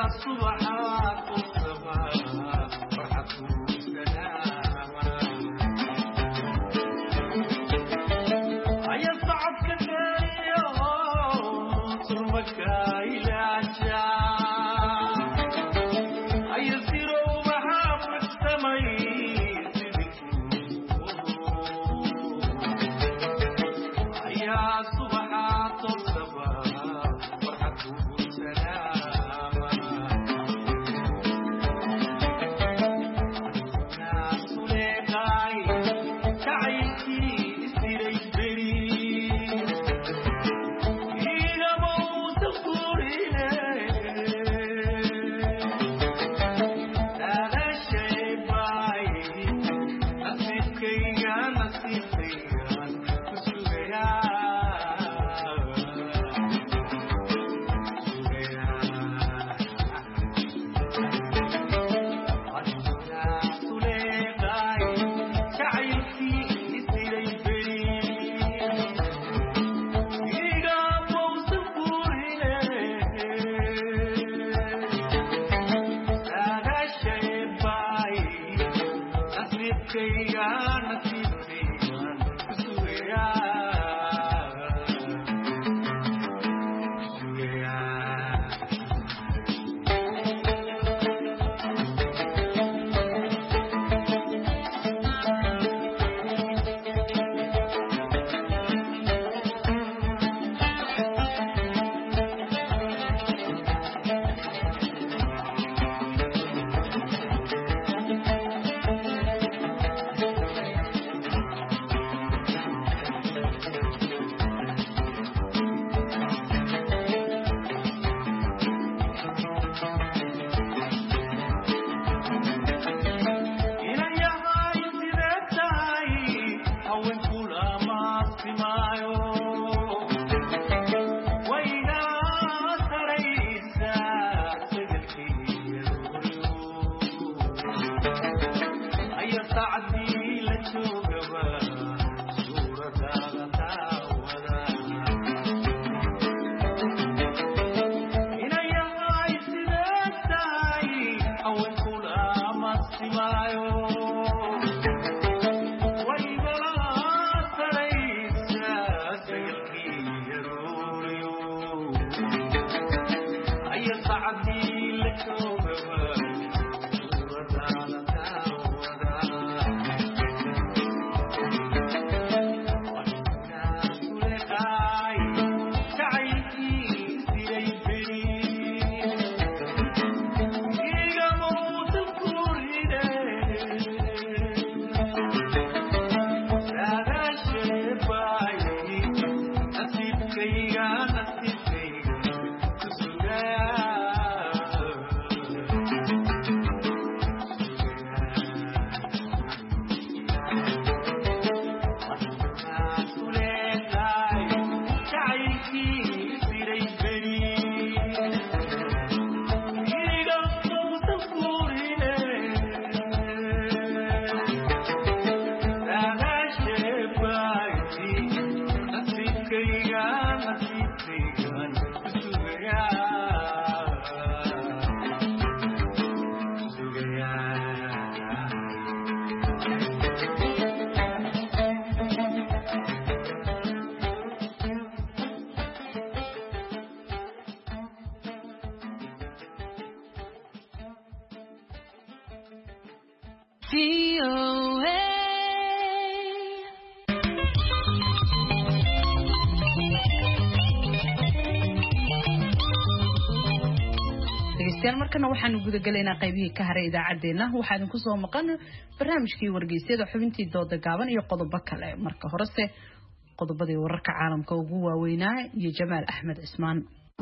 markana waxaanu gudagalaynaa qaybihii ka haray idaacadeena waxaan ku soo maqan barnaamijkii wargeysyada xubintii dooda gaaban iyo qodobo kale marka horese qodobadii wararka caalamka ugu waaweynaa iyo Jamaal Axmed Cismaan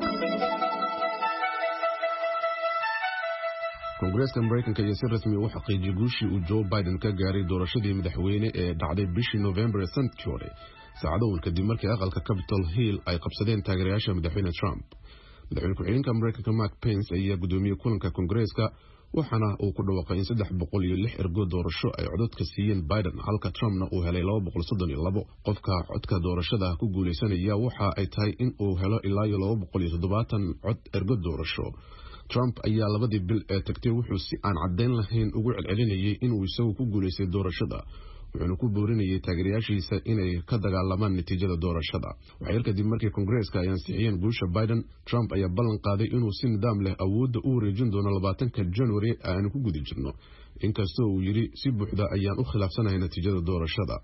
Kongareeska Mareykanka ayaa si rasmi ah u xaqiijiyay guushii uu Joe Biden ka gaaray doorashadii madaxweyne ee dhacday bishii November sanadkii hore saacado kadib markii aqalka Capitol Hill ay qabsadeen taageerayaasha madaxweyne Trump madaxweyne ku-xigeenka Mareykanka Mike Pence ayaa gudoomiyay kulanka Kongareeska waxaana uu ku dhawaaqay in saddex boqol iyo lix ergo doorasho ay codadka siiyeen Biden halka Trumpna uu helay laba boqol soddon iyo labo qofka codka doorashada ku guuleysanaya waxa ay tahay in uu helo ilaa iyo laba boqol iyo toddobaatan cod ergo doorasho Trump ayaa labadii bil ee tagtay wuxuu si aan cadeyn lahayn ugu celcelinayay inuu isagu ku guuleystay doorashada wuxuuna ku boorinayay taageerayaashiisa inay ka dagaalamaan natiijada doorashada waxay kadib markii Congress-ka ay ansixiyeen guusha Biden Trump ayaa ballan qaaday inuu si nidaam leh awoodda u wareejin doono labaatanka January aan ku gudi jirno inkastoo uu yiri si buuxda ayaan u khilaafsanahay natiijada doorashada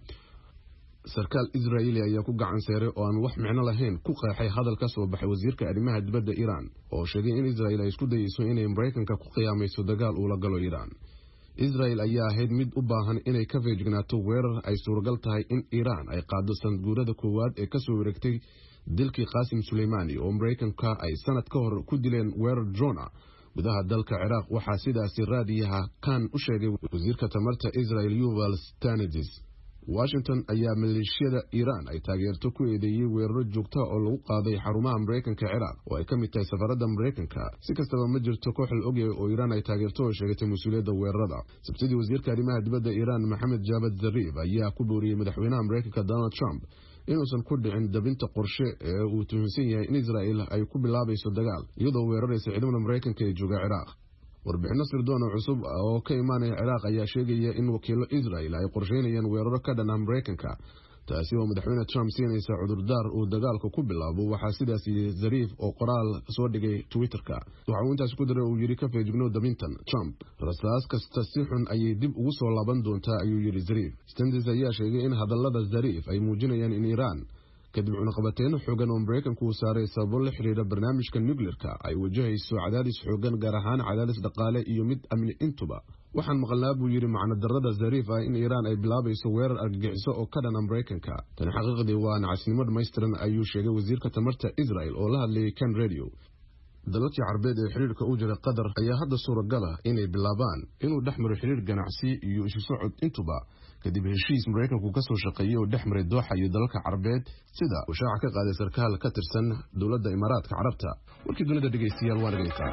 sarkaal Israa'iili ayaa ku gacan saaray oo aan wax micno lahayn ku qeexay hadal ka soo baxay wasiirka arrimaha dibadda Iran oo sheegay in Israa'iil ay isku dayayso inay Mareykanka ku qiyaamayso dagaal uu la galo Iran Israel ayaa ahayd mid u baahan inay ka feejignaato weerar ay suuragal tahay in Iran ay qaado sanadguurada koowaad ee ka soo wareegtay dilkii Qasim Soleimani oo Mareykanka ay sanad ka hor ku dileen weerar drone gudaha dalka Iraq waxaa sidaasi raadiyaha kan u sheegay wasiirka tamarta Israel Yuval Stanidis Washington ayaa maleeshiyada Iran ay taageerto ku eedeeyay weeraro joogto oo lagu qaaday xarumaha Mareykanka Iraq oo ay kamid tahay safarada Mareykanka si kastaba ma jirto koox la ogyahay oo Iran ay taageerto oo sheegatay mas'uuliyadda weerarada sabtidii wasiirka arrimaha dibadda Iran Mohammed Javad Zarif ayaa ku booriyay madaxweynaha Mareykanka Donald Trump inuusan ku dhicin dabinta qorshe ee uu tuhunsan yahay in Israel ay ku bilaabayso dagaal iyadoo weeraraysa ciidamada Mareykanka ee jooga Iraq warbixin sirdoon cusub oo ka imaanaya Iraq ayaa sheegaya in wakiilo Israel ay qorsheynayaan weeraro ka dhan ah Mareykanka taasi oo madaxweyne Trump siinaysa cudurdaar uu dagaalka ku bilaabo waxa sidaas Zarif oo qoraal soo dhigay Twitter-ka waxa uu intaas ku daray uu yiri ka feejigno dabintan Trump rasaas kasta si xun ayay dib ugu soo laaban doontaa ayuu yiri Zarif Stanidis ayaa sheegay in hadallada Zarif ay muujinayaan in Iran kadib cunaqabateyn xoogan oo Mareykanku uu saaray sababo la xiriira barnaamijka nuclear-ka ay wajahayso cadaadis xoogan gaar ahaan cadaadis dhaqaale iyo mid amni intuba waxaan maqalnaa buu yiri macna darrada Zarif ah in Iran ay bilaabayso weerar argagixiso oo ka dhan ah Mareykanka tan xaqiiqdii waa nacasnimo dhameystiran ayuu sheegay wasiirka tamarta Israel oo la hadlayay kan radio dalalka Carbeed ee xiriirka u jira Qatar ayaa hadda suuragal ah inay bilaabaan inuu dhexmaro xiriir ganacsi iyo isu socod intuba kadib heshiis Mareykanku ka soo shaqeeyay oo dhexmaray Dooxa iyo dalalka Carbeed sida uu shaaca ka qaaday sarkaal ka tirsan dawladda Imaaraadka Carabta warkii dunida dhageystayaal waa dhageysta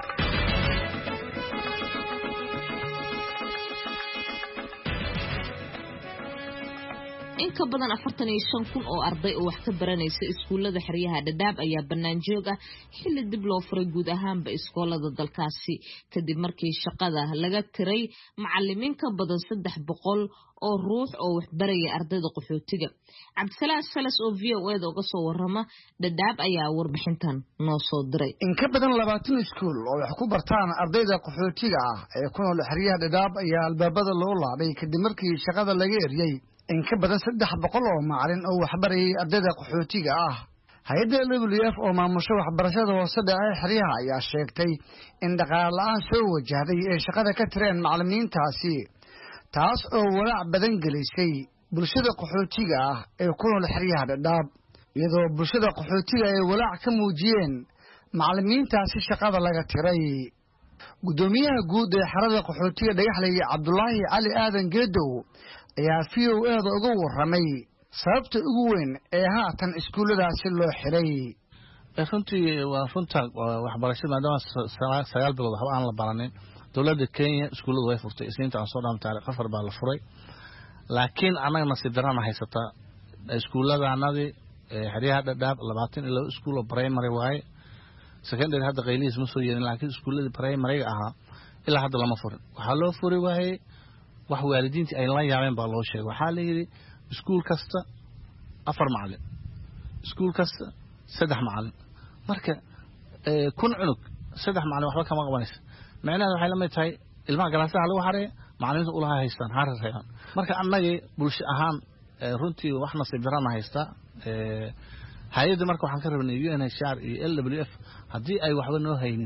in ka badan afartan iyo shan kun oo arday oo wax ka baranaysa iskuulada xeryaha Dadaab ayaa banaan joog ah xilli dib loo furay guud ahaanba iskoolada dalkaasi kadib markii shaqada laga tiray macallimiin ka badan saddex boqol oo ruux oo wax baraya ardayda qaxootiga Cabdisalaam Salas oo V O A da uga soo warrama Dadaab ayaa warbixintan noo soo diray in ka badan labaatan iskuul oo wax ku bartaan ardayda qaxootiga ah ee ku nool xeryaha Dadaab ayaa albaabada loo laabay kadib markii shaqada laga eriyay in ka badan saddex boqol oo macallin oo waxbarayay ardayda qaxootiga ah hay'adda W F oo maamusha waxbarashada hoose ee xeryaha ayaa sheegtay in dhaqaale la'aan soo wajahday ee shaqada ka tireen macallimiintaasi taas oo walaac badan gelisay bulshada qaxootiga ah ee ku nool xeryaha Dadaab iyadoo bulshada qaxootiga ay walaac ka muujiyeen macallimiintaasi shaqada laga tiray gudoomiyaha guud ee xerada qaxootiga Dhagaxley Cabdullaahi Cali Aadan Geedow ayaa V O A da uga warramay sababta ugu weyn ee haatan iskuuladaasi loo xiray runtii waa runta waxbarashada maadaama sagaal bilood waxba aan la baranin dowladda Kenya iskuuladu way furtay isniinta aan soo dhaamtay afar baa la furay laakiin anaga nasiib darana haysata iskuuladanadi xeryaha Dadaab labaatan iyo laba iskuul oo primary waaye secondary hadda qayliis ma soo yeelin laakiin iskuuladii primary ahaa ilaa hadda lama furin waxaa loo furi waayay wax waalidiintii ay la yaabeen baa loo sheegay waxaa la yiri iskuul kasta afar macallin iskuul kasta saddex macallin marka ee kun cunug saddex macallin waxba kama qabanaysa macnaheedu waxay la mid tahay ilmaha galaasaha lagu xareeyo macallimiinta ulaha haystaan harar reeban marka annaga bulsho ahaan runtii wax nasiib darana haysta ee hay'adda marka waxaan ka rabnay U N H C R iyo L W F haddii ay waxba noo haynin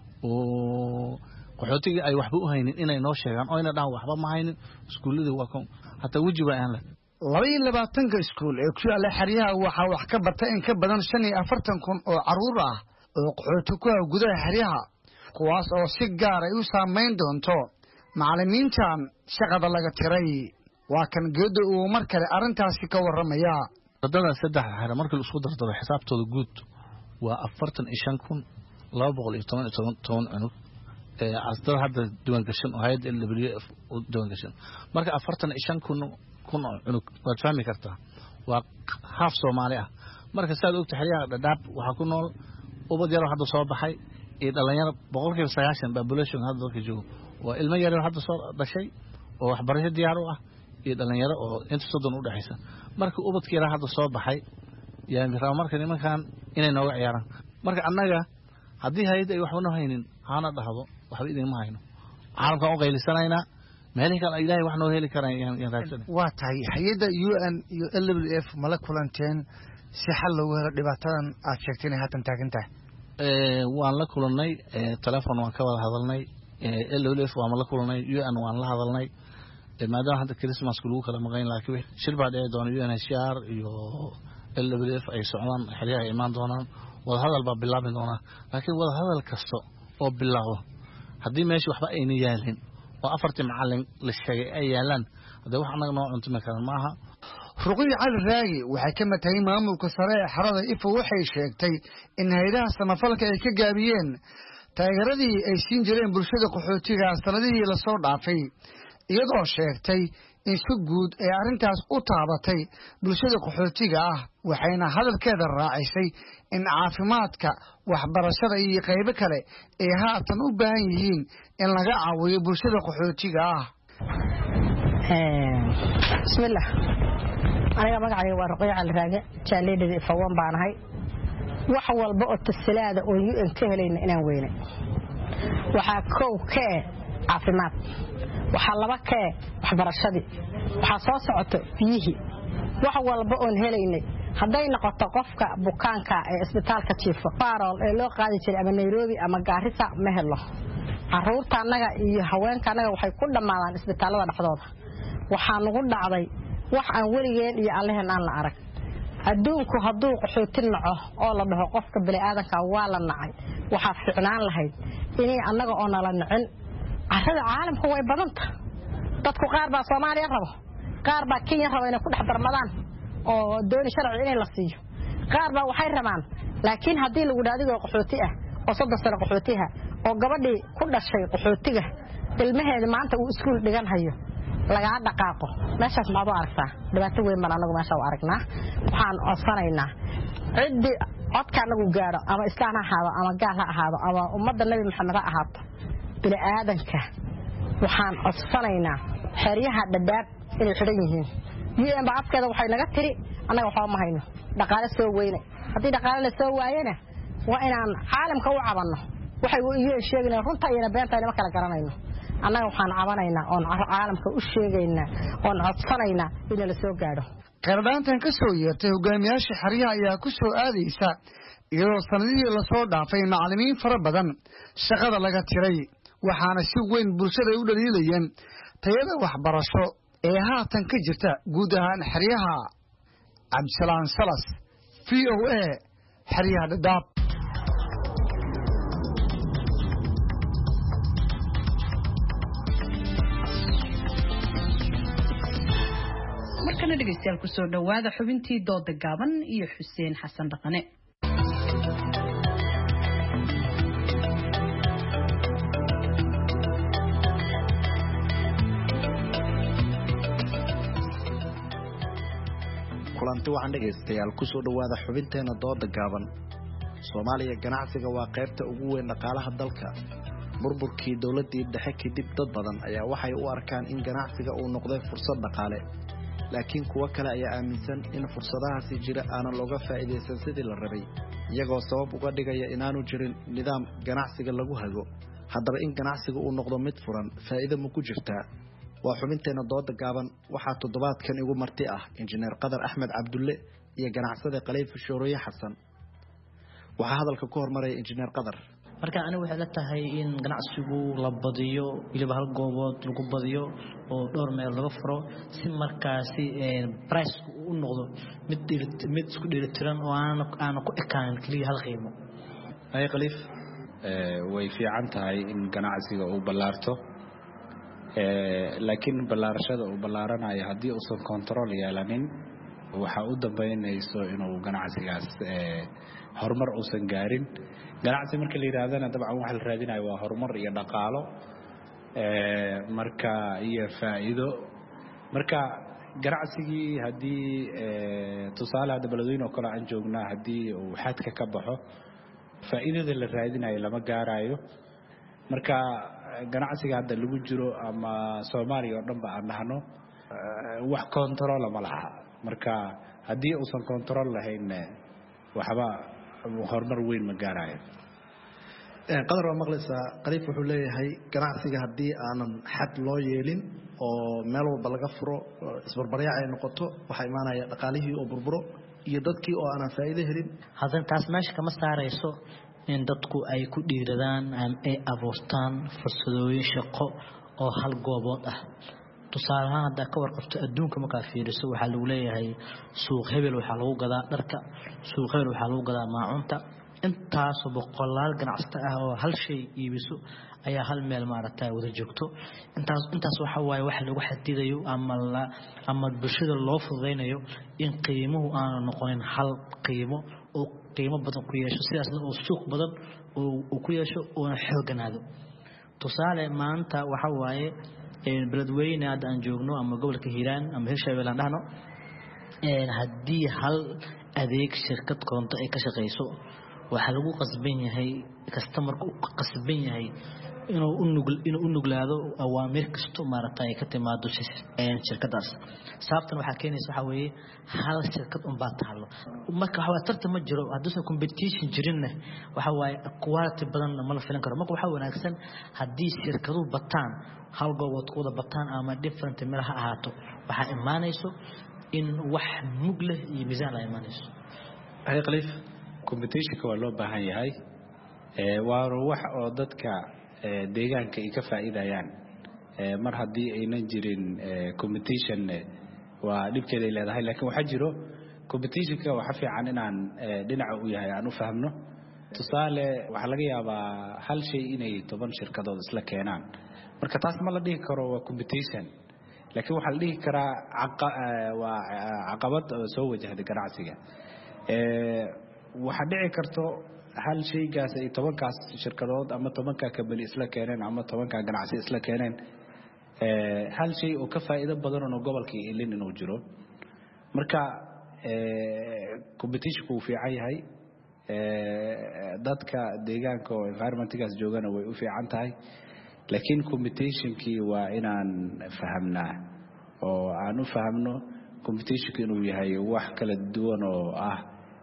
oo qaxootiga ay waxba u haynin inay noo sheegaan oo ina dhaan waxba ma haynin iskuuladii waa kan hata wajiba aan la laba iyo labaatanka iskuul ee ku yaala xeryaha waxa wax ka barta in ka badan shan iyo afartan kun oo caruur ah oo qaxooti ku ah gudaha xeryaha kuwaas oo si gaar ah u saameyn doonto macallimiintan shaqada laga tiray waa kan geedo uu mar kale arintaasi ka waramaya dadada saddex xero markii la isku dardaro xisaabtooda guud waa afartan iyo shan kun laba boqol iyo toban iyo toban cunug ee asdar hadda diiwaan gashan oo hay'adda L W F u diiwaan gashan marka afartan iyo shan kun kun cunug waad fahmi kartaa waa half Soomaali ah marka saad ogta xeryaha Dadaab waxa ku nool ubad yar hadda soo baxay iyo dhalinyaro boqolkiiba sagaashan population hadda dalka joogo waa ilmo yar hadda soo dhashay oo waxbarasho diyaar u ah iyo dhalinyaro oo inta soddon u dhaxaysa marka ubadkii yar hadda soo baxay yaan rabaa marka nimankan inay nooga ciyaaraan marka annaga haddii hay'ad ay waxba noo haynin hana dhahdo waxba idinma hayno caalamkaan u qaylisanaynaa meelihii kale ilaahay wax noo heli karaan yaan raadsanay waa tahay hay-adda u n iyo l w f ma la kulanteen si xal loogu helo dhibaatadan aad sheegtay inay haatan taagan tahay waan la kulannay telefon waan ka wada hadalnay l w f waan la kulannay u n waan la hadalnay maadaama hadda christmaska lagu kala maqayn laakiin shir baa dhici doona u n h r iyo l w f ay socdaan xeryaha ay imaan doonaan wadahadal baa bilaabi doonaa laakiin wadahadal kasta oo bilaabo haddii meesha waxba ayna yaalin oo afartii macallin la sheegay ay yaalaan haddee wax annaga noo cuntumi karan maaha ruqiya cali raagi waxay ka matahay maamulka sare ee xarada ifo waxay sheegtay in hay'adaha samafalka ay ka gaabiyeen taageeradii ay siin jireen bulshada qaxootiga sanadihii lasoo dhaafay iyadoo sheegtay in si guud ay arrintaas u taabatay bulshada qaxootiga ah waxayna hadalkeeda raacisay in caafimaadka waxbarashada iyo qaybo kale ay haatan u baahan yihiin in laga caawiyo bulshada qaxootiga ah bismillah aniga magacayga waa ruqiya cali raage jaalleedhada ifawan baanahay wax walba oo tasilaada oo u n ka helayna inaan weynay waxaa kow kee caafimaad waxaa laba kee waxbarashadii waxaa soo socoto biyihii wax walba oon helaynay hadday noqoto qofka bukaanka ee isbitaalka jiifo farol ee loo qaadi jiray ama nairobi ama gaarisa ma helo caruurta annaga iyo haweenka annaga waxay ku dhammaadaan isbitaallada dhexdooda waxaa nagu dhacday wax aan weligeen iyo allehen aan la arag adduunku hadduu qaxooti naco oo la dhaho qofka bini'aadanka waa la nacay waxaa ficnaan lahayd inay annaga oo nala nicin carrada caalamku way badanta dadku qaar baa soomaaliya rabo qaar baa kenya rabo inay ku dhex darmadaan oo dooni sharci inay la siiyo qaar baa waxay rabaan laakiin haddii lagu dhaadigoo qaxooti ah oo soddon sano qaxootiha oo gabadhii ku dhashay qaxootiga ilmaheeda maanta uu iskuul dhigan hayo lagaa dhaqaaqo meeshaas maad u aragtaa dhibaato weyn baan anagu meesha u aragnaa waxaan codsanaynaa ciddii codka anagu gaadho ama islaan ha ahaado ama gaal ha ahaado ama ummadda nebi maxamed ha ahaato bini'aadanka waxaan codsanaynaa xeryaha dhadhaab inay xidhan yihiin u n ba afkeeda waxay naga tiri annaga waxba ma hayno dhaqaale soo weyne haddii dhaqaale la soo waayena waa inaan caalamka u cabanno waxay u n sheegaynaa runta iyona beenta inama kala garanayno annaga waxaan cabanaynaa oon caalamka u sheegaynaa oon codsanaynaa in la soo gaadho qardhaantan ka soo yeertay hogaamiyaasha xeryaha ayaa ku soo aadaysa iyadoo sanadihii lasoo dhaafay macallimiin fara badan shaqada laga tiray waxaana si weyn bulshada u dhaliilayeen tayada waxbarasho ee haatan ka jirta guud ahaan xeryaha cabdisalaan salas v o a xeryaha dhadhaab markana dhegeystayaal ku soo dhawaada xubintii dooda gaaban iyo xuseen xasan dhaqane kulanti waxaan dhegaystayaal ku soo dhawaada xubinteena dooda gaaban Soomaaliya ganacsiga waa qaybta ugu weyn dhaqaalaha dalka burburkii dawladii dhexe kadib dad badan ayaa waxay u arkaan in ganacsiga uu noqday fursad dhaqaale laakiin kuwa kale ayaa aaminsan in fursadahaasi jira aanan looga faa'iideysan sidii la rabay iyagoo sabab uga dhigaya inaanu jirin nidaam ganacsiga lagu hago haddaba in ganacsiga uu noqdo mid furan faa'iido ma ku jirtaa waa xubinteena dooda gaaban waxaa toddobaadkan igu marti ah injineer qadar axmed cabdulle iyo ganacsade qaliif shooriye xasan waxaa hadalka ku hormaraya injineer qadar marka anigu waxay la tahay in ganacsigu la badiyo waliba hal goobood lagu badiyo oo dhowr meel laga furo si markaasi price uu noqdo mid mid isku dheelitiran oo aan aan ku ekaan kaliya hal qiimo ay qaliif ee way fiican tahay in ganacsiga uu ballaarto ee laakiin ballaarashada uu ballaaranayo hadii uusan control yeelanin waxa uu dambeynayso inuu ganacsigaas ee horumar uusan gaarin ganacsi marka la yiraahdana dabcan waxa la raadinayo waa horumar iyo dhaqaalo ee marka iyo faa'iido marka ganacsigii hadii ee tusaale hada baladweyne oo kale aan joognaa hadii uu xadka ka baxo faa'iidada la raadinayo lama gaarayo marka ganacsiga hadda lagu jiro ama Soomaaliya oo dhan ba aan dhahno wax control ma laha marka haddii uusan control lahayn waxba horumar weyn ma gaarayo qadar waa maqlaysaa qaliif wuxuu leeyahay ganacsiga haddii aanan xad loo yeelin oo meel walba laga furo isbarbaryac ay noqoto waxaa imaanaya dhaqaalihii oo burburo iyo dadkii oo aanan faa'iido helin haddana taas meesha kama saarayso in dadku ay ku dhiiradaan ay abuurtaan fursadooyin shaqo oo hal goobood ah tusaale ahaan hadda ka warqabto adduunka markaa fiiriso waxaa lagu leeyahay suuq hebel waxaa lagu gadaa dharka suuq hebel waxaa lagu gadaa maacunta intaas boqolaal ganacsato ah oo hal shay iibiso ayaa hal meel maaragtay wada joogto intaas intaas waxa waaye wax lagu xadidayo ama la ama bulshada loo fududeynayo in qiimuhu aanu noqonin hal qiimo oo qiimo badan ku yeesho sidaasna oo suuq badan oo ku yeesho oo xooganaado tusaale maanta waxa waaye in beledweyne hadda aan joogno ama gobolka Hiiraan ama Hirshabeelle aan dhahno een haddii hal adeeg shirkad koonto ay ka shaqeyso waxa lagu qasban yahay customer-ku qasban yahay inuu u nugul inuu u nuglaado awaamir kasto maaragtay ka timaado shirkadaas sababtan waxa keenaysa waxa weeye hal shirkad un baa taalo marka waxa tartan ma jiro haddii competition jirinna waxa waaye quality badan ma la filan karo marka waxa wanaagsan haddii shirkaduhu bataan hal goobood ku wada bataan ama different meel ha ahaato waxa imaanayso in wax mug leh iyo miisaan ay imaanayso ay qaliif competition waa loo baahan yahay ee waa wax oo dadka deegaanka ay ka faa'iidayaan mar haddii aynan jirin competition waa dhibkeeda leedahay laakiin waxa jiro competitionka waxa fiican inaan dhinaca u yahay aan u fahmno tusaale waxa laga yaabaa hal shay inay toban shirkadood isla keenaan marka taas ma la dhihi karo waa competition laakiin waxa la dhihi karaa waa caqabad soo wajahday ganacsiga ee waxa dhici karto hal shaygaas ay tobankaas shirkadood ama tobanka company isla keeneen ama tobanka ganacsi isla keeneen ee hal shay oo ka faa'iido badan oo gobolka ilin inuu jiro marka ee competition ku fiican yahay ee dadka deegaanka oo environment-gaas joogana way u fiican tahay laakiin competition-kii waa inaan fahamnaa oo aan u fahamno competition inuu yahay wax kala duwan oo ah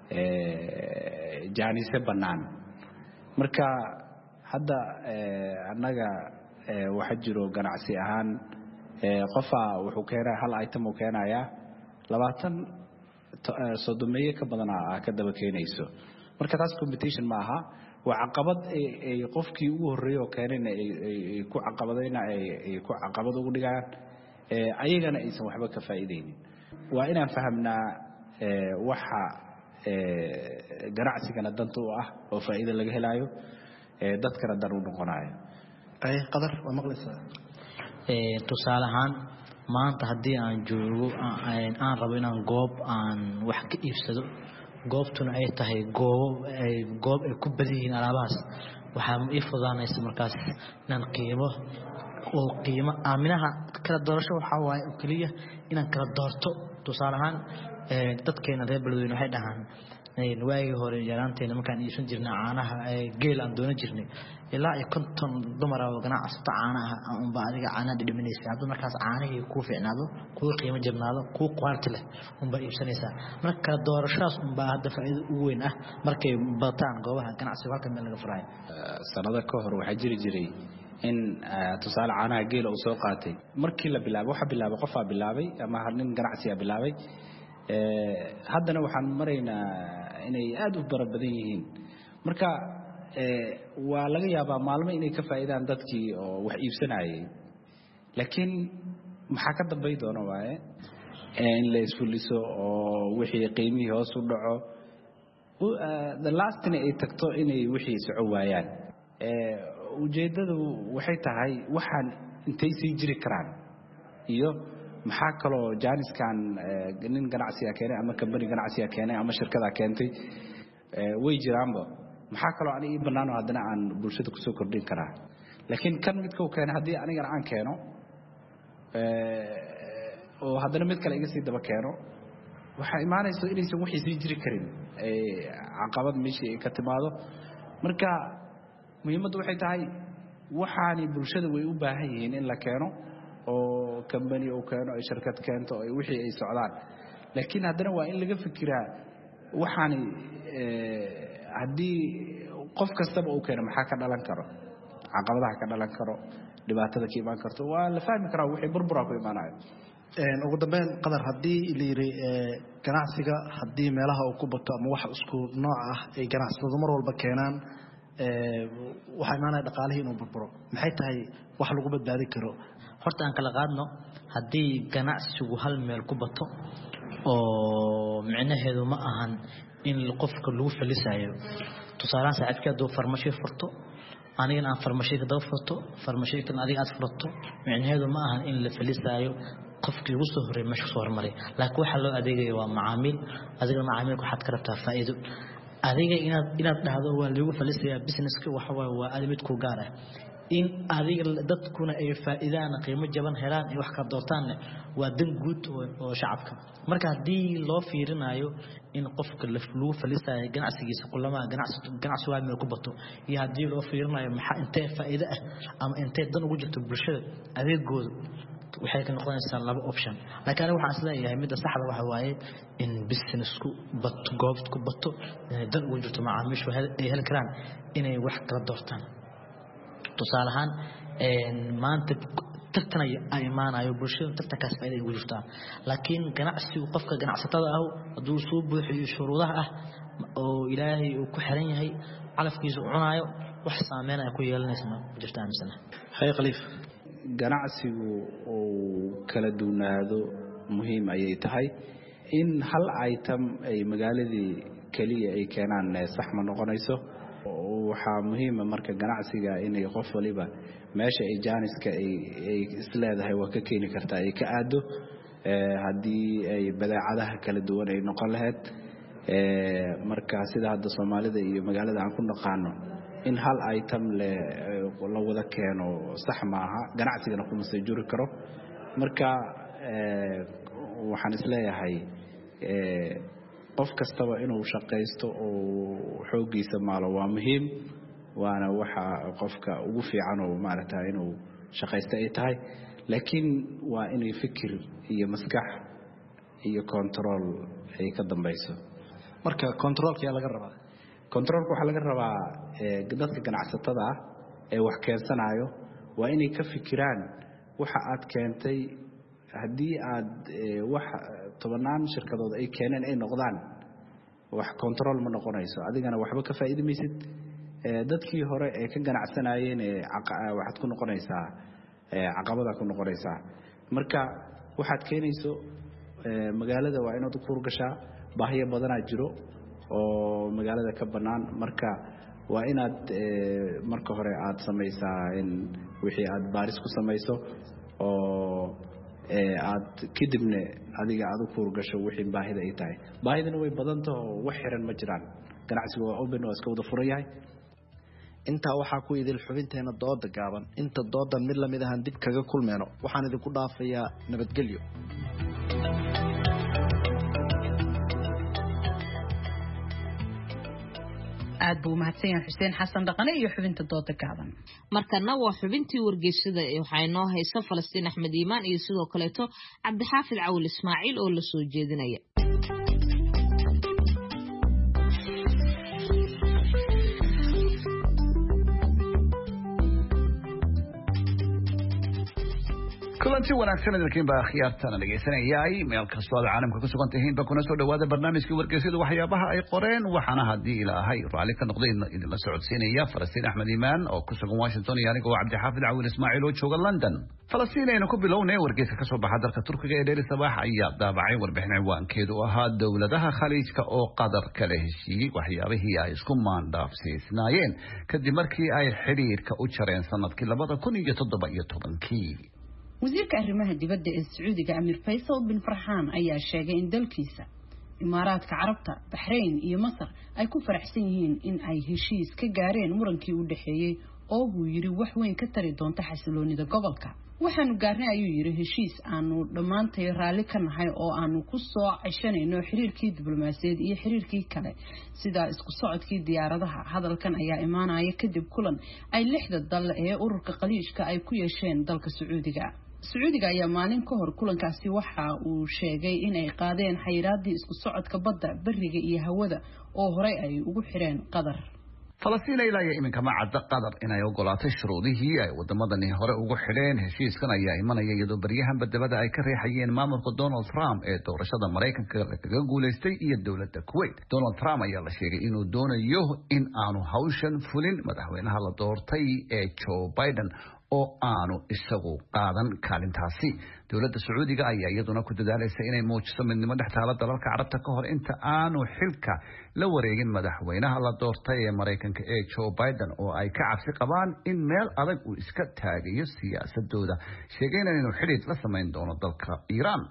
ee jaanise banaan marka hadda annaga waxa jiro ganacsi ahaan qofa wuxuu keenay hal item oo keenaya labaatan sodomeeye ka badan ah ka daba keenayso marka taas competition ma aha waa caqabad ay qofkii ugu horeeyo keenayna ay ku caqabadayna ay ku caqabad ugu dhigaan ee ayagana aysan waxba ka faa'iideynin waa inaan fahamnaa waxa ee ganacsigana danta u ah oo faa'iido laga helayo ee dadkana dan u noqonayo ay qadar waa maqlaysaa ee tusaale ahaan maanta haddii aan joogo aan rabo inaan goob aan wax ka iibsado goobtuna ay tahay goob ay goob ay ku badan yihiin alaabahaas waxaa ii fududaanaysa markaas inaan qiimo oo qiimo aaminaha kala doorasho waxaa waaye oo keliya inaan kala doorto tusaale ahaan dadkeena reer beledweyne waxay dhahaan waagii hore yaraanteena markaan iibsan jirnay caanaha geel aan doonan jirnay ilaa iyo konton dumar oo ganacsato caanaha unba adiga caanaha dhidhiminaysa hadduu markaas caanihii kuu fiicnaado kuu qiimo jabnaado kuu quality leh unba iibsanaysaa marka kala doorashadaas unba hadda faa'iido ugu weyn ah markay bataan goobaha ganacsiga halka meel laga furayo sanado ka hor waxaa jiri jiray in tusaale caanaha geel uu soo qaatay markii la bilaabo waxa bilaabay qofaa bilaabay ama nin ganacsiga bilaabay ee haddana waxaan maraynaa inay aad u bar badan yihiin marka ee waa laga yaabaa maalmo inay ka faa'iidaan dadkii oo wax iibsanayay laakiin maxaa ka dambeey doona waaye in la isfuliso oo wixii qiimihii hoos u dhaco the last thing ay tagto inay wixii soo waayaan ee ujeedadu waxay tahay waxaan intay sii jiri karaan iyo maxaa kaloo jaaniskan nin ganacsiga keenay ama company ganacsiga keenay ama shirkada keentay way jiraanba maxaa kaloo aniga ii banaano haddana aan bulshada ku soo kordhin karaa laakiin kan midka uu keenay haddii aniga aan keeno oo haddana mid kale iga sii daba keeno waxa imaanayso inaysan wixii sii jiri karin ee caqabad meeshii ka timaado marka muhiimaddu waxay tahay waxaani bulshada way u baahan yihiin in la keeno oo company uu keeno ay shirkad keento ay wixii ay socdaan laakiin haddana waa in laga fikiraa waxaani haddii qof kastaba uu keeno maxaa ka dhalan karo caqabadaha ka dhalan karo dhibaatada ka imaan karto waa la fahmi karaa wixii burbura ku imaanayo ugu dambeyn qadar haddii la yiri ganacsiga haddii meelaha uu ku bato ama wax isku nooc ah ay ganacsatadu mar walba keenaan waxa imaanaya dhaqaalihii inuu burburo maxay tahay wax lagu badbaadi karo horta aan kala qaadno haddii ganacsigu hal meel ku bato oo micnaheedu ma ahan in qofka lagu falisayo tusaalahan saaxiibkii hadduu farmashiyo furto anigana aan farmashiyo daba furto farmashiyo kan adiga aad furto micnaheedu ma ahan in la falisayo qofkii ugu soo horeeyay meesha soo hormaray laakiin waxa loo adeegayo waa macaamiil adiga macaamilku waxaad ka rabtaa faa'iido adiga inaad inaad dhahdo waa lagu falisayaa businesska waxa waa waa alimid ku gaar ah in adiga dadkuna ay faa'iidaan qiimo jaban helaan ay wax ka doortaan waa dan guud oo shacabka marka hadii loo fiirinayo in qofka lagu falisayo ganacsigiisa kullama ganacsi ganacsi waa meel ku bato iyo hadii loo fiirinayo maxaa intee faa'iido ah ama intee dan ugu jirto bulshada adeegooda waxay ka noqonaysaa laba option laakiin waxa isleeyahay mid saxda waxa waaye in businessku bato goobta ku bato dan ugu jirto macaamiishu ay heli karaan inay wax kala doortaan tusaale ahaan maanta tartan ay imaanayo bulshada tartankaas faa'iido ugu jirtaa laakiin ganacsigu qofka ganacsatada ah hadduu soo buuxiyo shuruudaha ah oo ilaahay uu ku xiran yahay calafkiisu cunaayo wax saameyn ay ku yeelanaysa ma jirtaa amisana hay khaliif ganacsigu uu kala duwanaado muhiim ayay tahay in hal item ay magaaladii kaliya ay keenaan sax ma noqonayso waxa muhiim ah marka ganacsiga inay qof waliba meesha ay jaaniska ay ay isleedahay waa ka keeni kartaa ay ka aado ee hadii ay badeecadaha kala duwan ay noqon lahayd ee marka sida hadda Soomaalida iyo magaalada aan ku naqaano in hal item le la wada keeno sax maaha ganacsigana kuma soo juri karo marka ee waxaan isleeyahay ee qof kastaba inuu shaqeysto oo xoogiisa maalo waa muhiim waana waxa qofka ugu fiican oo maaragtay inuu shaqeysto ay tahay laakiin waa inay fikir iyo maskax iyo control ay ka dambayso marka controlka yaa laga rabaa controlka waxa laga rabaa ee dadka ganacsatada ah ee wax keensanayo waa inay ka fikiraan waxa aad keentay hadii aad wax tobanaan shirkadood ay keeneen ay noqdaan wax control ma noqonayso adigana waxba ka faa'iideysid ee dadkii hore ee ka ganacsanayeen ee waxaad ku noqonaysaa ee caqabada ku noqonaysaa marka waxaad keenayso ee magaalada waa inaad ku gashaa baahiyo badan jiro oo magaalada ka banaan marka waa inaad marka hore aad samaysaa in wixii aad baaris ku samayso oo ee aad kadibna adiga aad ku gasho wixii baahida ay tahay baahidana way badan tahay wax xiran ma jiraan ganacsigu waa open oo iska wada furan yahay inta waxa ku idil xubinteena dooda gaaban inta doodan mid lamid ah dib kaga kulmeeno waxaan idinku dhaafayaa nabadgelyo aad buu mahadsan yahay Xuseen Xasan Dhaqane iyo xubinta dooda gaaban markana waa xubintii wargeysada ee waxay noo haysa Falastiin Axmed Iimaan iyo sidoo kaleeto Cabdixaafid Cawil Ismaaciil oo la soo jeedinaya kulanti wanaagsan idinkiin baa khiyaartana dhageysanayay meel kastoo aad caalamka ku sugan tihiin ba kuna soo dhawaada barnaamijkii wargeysada waxyaabaha ay qoreen waxaana haddii ilaahay raalli ka noqday idinla socodsiinaya Falastiin Axmed Iimaan oo ku sugan Washington iyo aniga oo Cabdixaafid Cawil Ismaaciil oo jooga London Falastiin aynu ku bilownay wargeyska ka soo baxa dalka Turkiga ee Daily Sabah ayaa daabacay warbixin ciwaankeedu ahaa dowladaha khaliijka oo qadar kala heshiiyey waxyaabihii ay isku maandhaafsiisnaayeen kadib markii ay xiriirka u jareen sanadkii labada kun iyo toddoba iyo tobankii wasiirka arrimaha dibadda ee Sacuudiga Amir Faisal bin Farhan ayaa sheegay in dalkiisa Imaaraadka Carabta Bahrain iyo Masar ay ku faraxsan yihiin in ay heshiis ka gaareen murankii u dhaxeeyay oo uu yiri wax weyn ka tari doonta xasiloonida gobolka waxaanu gaarnay ayuu yiri heshiis aanu dhamaantay raalli ka nahay oo aanu ku soo cashanayno xiriirkii diblomaasiyadeed iyo xiriirkii kale sida isku socodkii diyaaradaha. hadalkan ayaa imaanaya kadib kulan ay lixda dal ee ururka qaliishka ay ku yeesheen dalka Sacuudiga. Sacuudiga ayaa maalin ka hor kulankaasi waxa uu sheegay in ay qaadeen xayiraadii isku socodka badda, bariga iyo hawada oo horey ay ugu xireen Qatar. Falastiin ilaa iyo iminka ma cadda Qatar inay ogolaatay shuruudihii ay wadamadani hore ugu xidheen. heshiiskan ayaa imanaya iyadoo baryahan badabada ay ka reexayeen maamulka Donald Trump ee doorashada Mareykanka kaga guuleystay iyo dowladda Kuwait. Donald Trump ayaa la sheegay inuu doonayo in aanu hawshan fulin madaxweynaha la doortay ee Joe Biden oo aanu isagu qaadan kaalintaasi. dowladda Sacuudiga ayaa iyaduna ku dadaalaysa inay muujiso midnimo dhex taala dalalka Carabta ka hor inta aanu xilka la wareegin madaxweynaha la doortay ee Mareykanka ee Joe Biden oo ay ka cabsi qabaan in meel adag uu iska taagayo siyaasadooda, sheegayna inuu xidhiidh la samayn doono dalka Iran.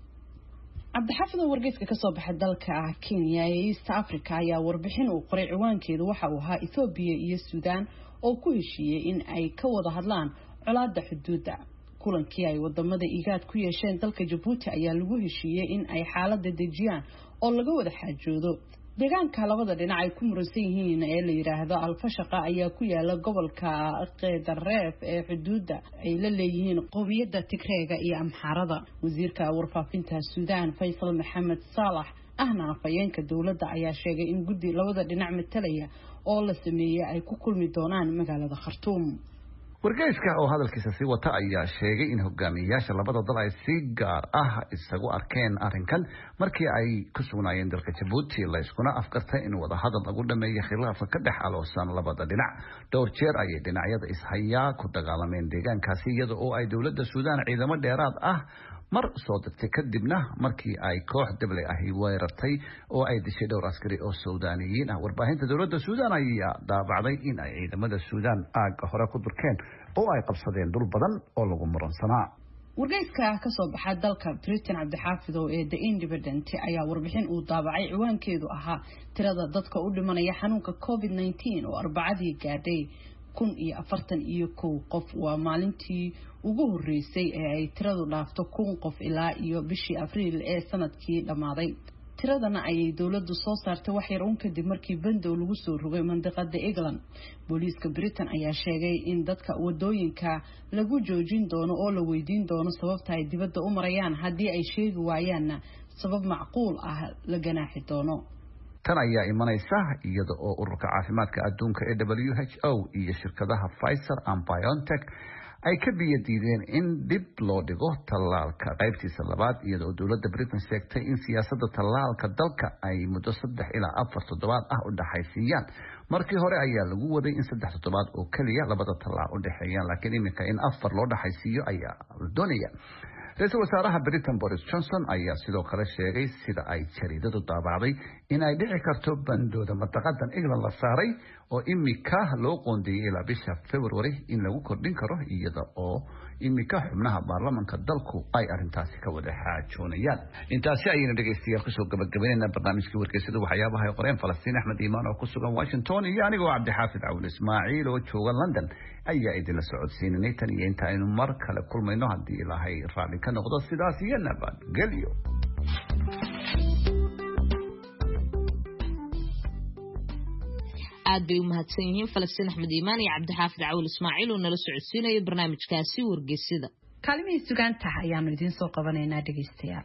cabdixaafid oo wargeyska ka soo baxay dalka Kenya ee East Africa ayaa warbixin uu qoray ciwaankeedu waxa uu ahaa Ethiopia iyo Sudan oo ku heshiiyay in ay ka wada hadlaan colaadda xuduudda. kulankii ay wadamada igaad ku yeesheen dalka Djibouti ayaa lagu heshiiyay in ay xaaladda dejiyaan oo laga wada xaajoodo. deegaanka labada dhinac ay ku muransan yihiin ee la yiraahdo Al-Fashaqa ayaa ku yaala gobolka Qeydareef ee xuduudda ay la leeyihiin qowmiyadda Tigreega iyo Amxaarada. wasiirka warfaafinta Sudan Faisal Mohamed Salah ahna afayeenka dowladda ayaa sheegay in guddi labada dhinac matalaya oo la sameeyay ay ku kulmi doonaan magaalada Khartoum. wargeyska oo hadalkiisa sii wata ayaa sheegay in hogaamiyayaasha labada dal ay si gaar ah isagu arkeen arrinkan markii ay ku sugnaayeen dalka Djibouti, la iskuna afkartay in wada hadal lagu dhameeyo khilaafka ka dhex aloosan labada dhinac. dhowr jeer ayay dhinacyada ishayaa ku dagaalameen deegaankaasi iyada oo ay dowladda Suudaan ciidamo dheeraad ah mar soo degtay kadibna markii ay koox dable ahi weerartay oo ay dishay dhowr askari oo Suudaaniyiin ah. warbaahinta dowladda Suudaan ayaa daabacday in ay ciidamada Suudaan aaga hore ku durkeen oo ay qabsadeen dhul badan oo lagu muransanaa. wargeyska ka soo baxay dalka Britain cabdixaafid oo ee The Independent ayaa warbixin uu daabacay ciwaankeedu ahaa tirada dadka u dhimanaya xanuunka covid nineteen oo arbacadii gaadhay kun iyo afartan iyo kow qof. waa maalintii ugu horeysay ee ay tiradu dhaafto kun qof ilaa iyo bishii Abriil ee sanadkii dhamaaday. tiradana ayay dowladdu soo saartay wax yar uun kadib markii bandow lagu soo rogay mandiqada England. booliiska Britain ayaa sheegay in dadka wadooyinka lagu joojin doono oo la weydiin doono sababta ay dibadda u marayaan. haddii ay sheegi waayaanna sabab macquul ah la ganaaxi doono. tan ayaa imanaysa iyada oo ururka caafimaadka adduunka ee W H O iyo shirkadaha Pfizer and BioNTech ay ka biyadiideen in dib loo dhigo tallaalka qaybtiisa labaad, iyada oo dowladda Britain sheegtay in siyaasadda tallaalka dalka ay muddo saddex ilaa afar toddobaad ah u dhaxaysiiyaan. markii hore ayaa lagu waday in saddex toddobaad oo kaliya labada tallaal u dhaxeeyaan, laakiin iminka in afar loo dhaxaysiiyo ayaa la doonaya. ra-iisul wasaaraha Britain Boris Johnson ayaa sidoo kale sheegay sida ay jariidadu daabacday in ay dhici karto bandooda mantaqadan England la saaray oo imika loo qoondeeyay ilaa bisha February in lagu kordhin karo, iyada oo imika xubnaha baarlamaanka dalku ay arintaasi ka wada xaajoonayaan. intaasi ayayna dhageystayaal kusoo gabagabeynayna barnaamijkii wargeysada waxyaabaha ay qoreen Falastiin Axmed Iimaan oo ku sugan Washington iyo anigoo Cabdixaafid Cawil Ismaaciil oo jooga London ayaa idinla socodsiinay tan iyo inta aynu mar kale kulmayno haddii Ilaahay raali ka noqdo. sidaas iyo nabadgelyo. aad bay u mahadsan yihiin Falastiin Axmed Iimaan iyo Cabdixaafid Cawil Ismaaciil oo nala socodsiinaya barnaamijkaasi wargeysada. kaalmihii sugaanta ayaanu idin soo qabanaynaa dhageystayaal.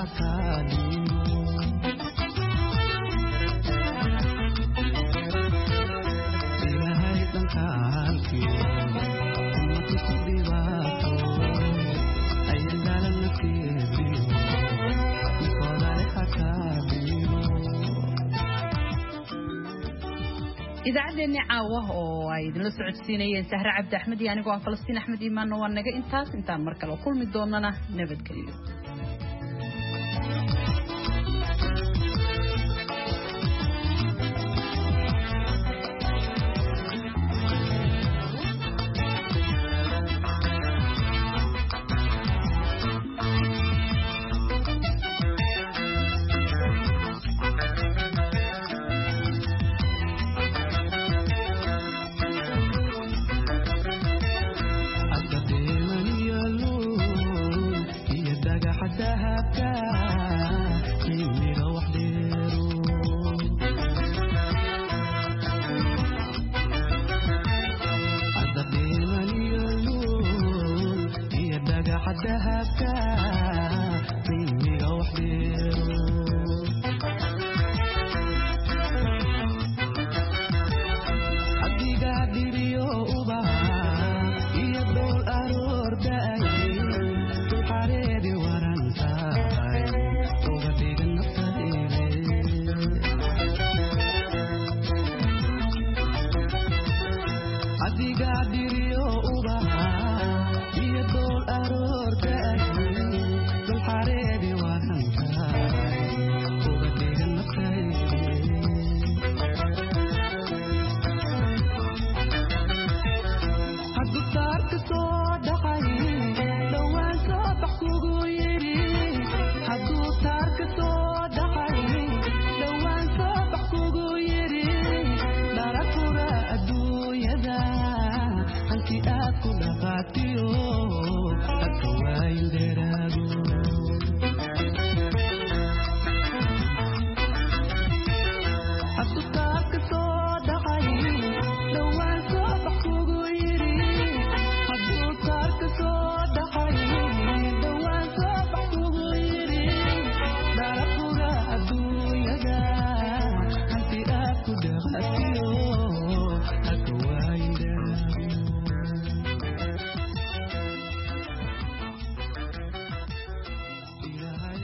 idaacadeenni caawa oo ay idinla socodsiinayeen Sahra Cabdi Axmed iyo anigoo ah Falastiin Axmed Iimaan oo naga intaas intaan mar kale kulmi doonana nabadgelyo.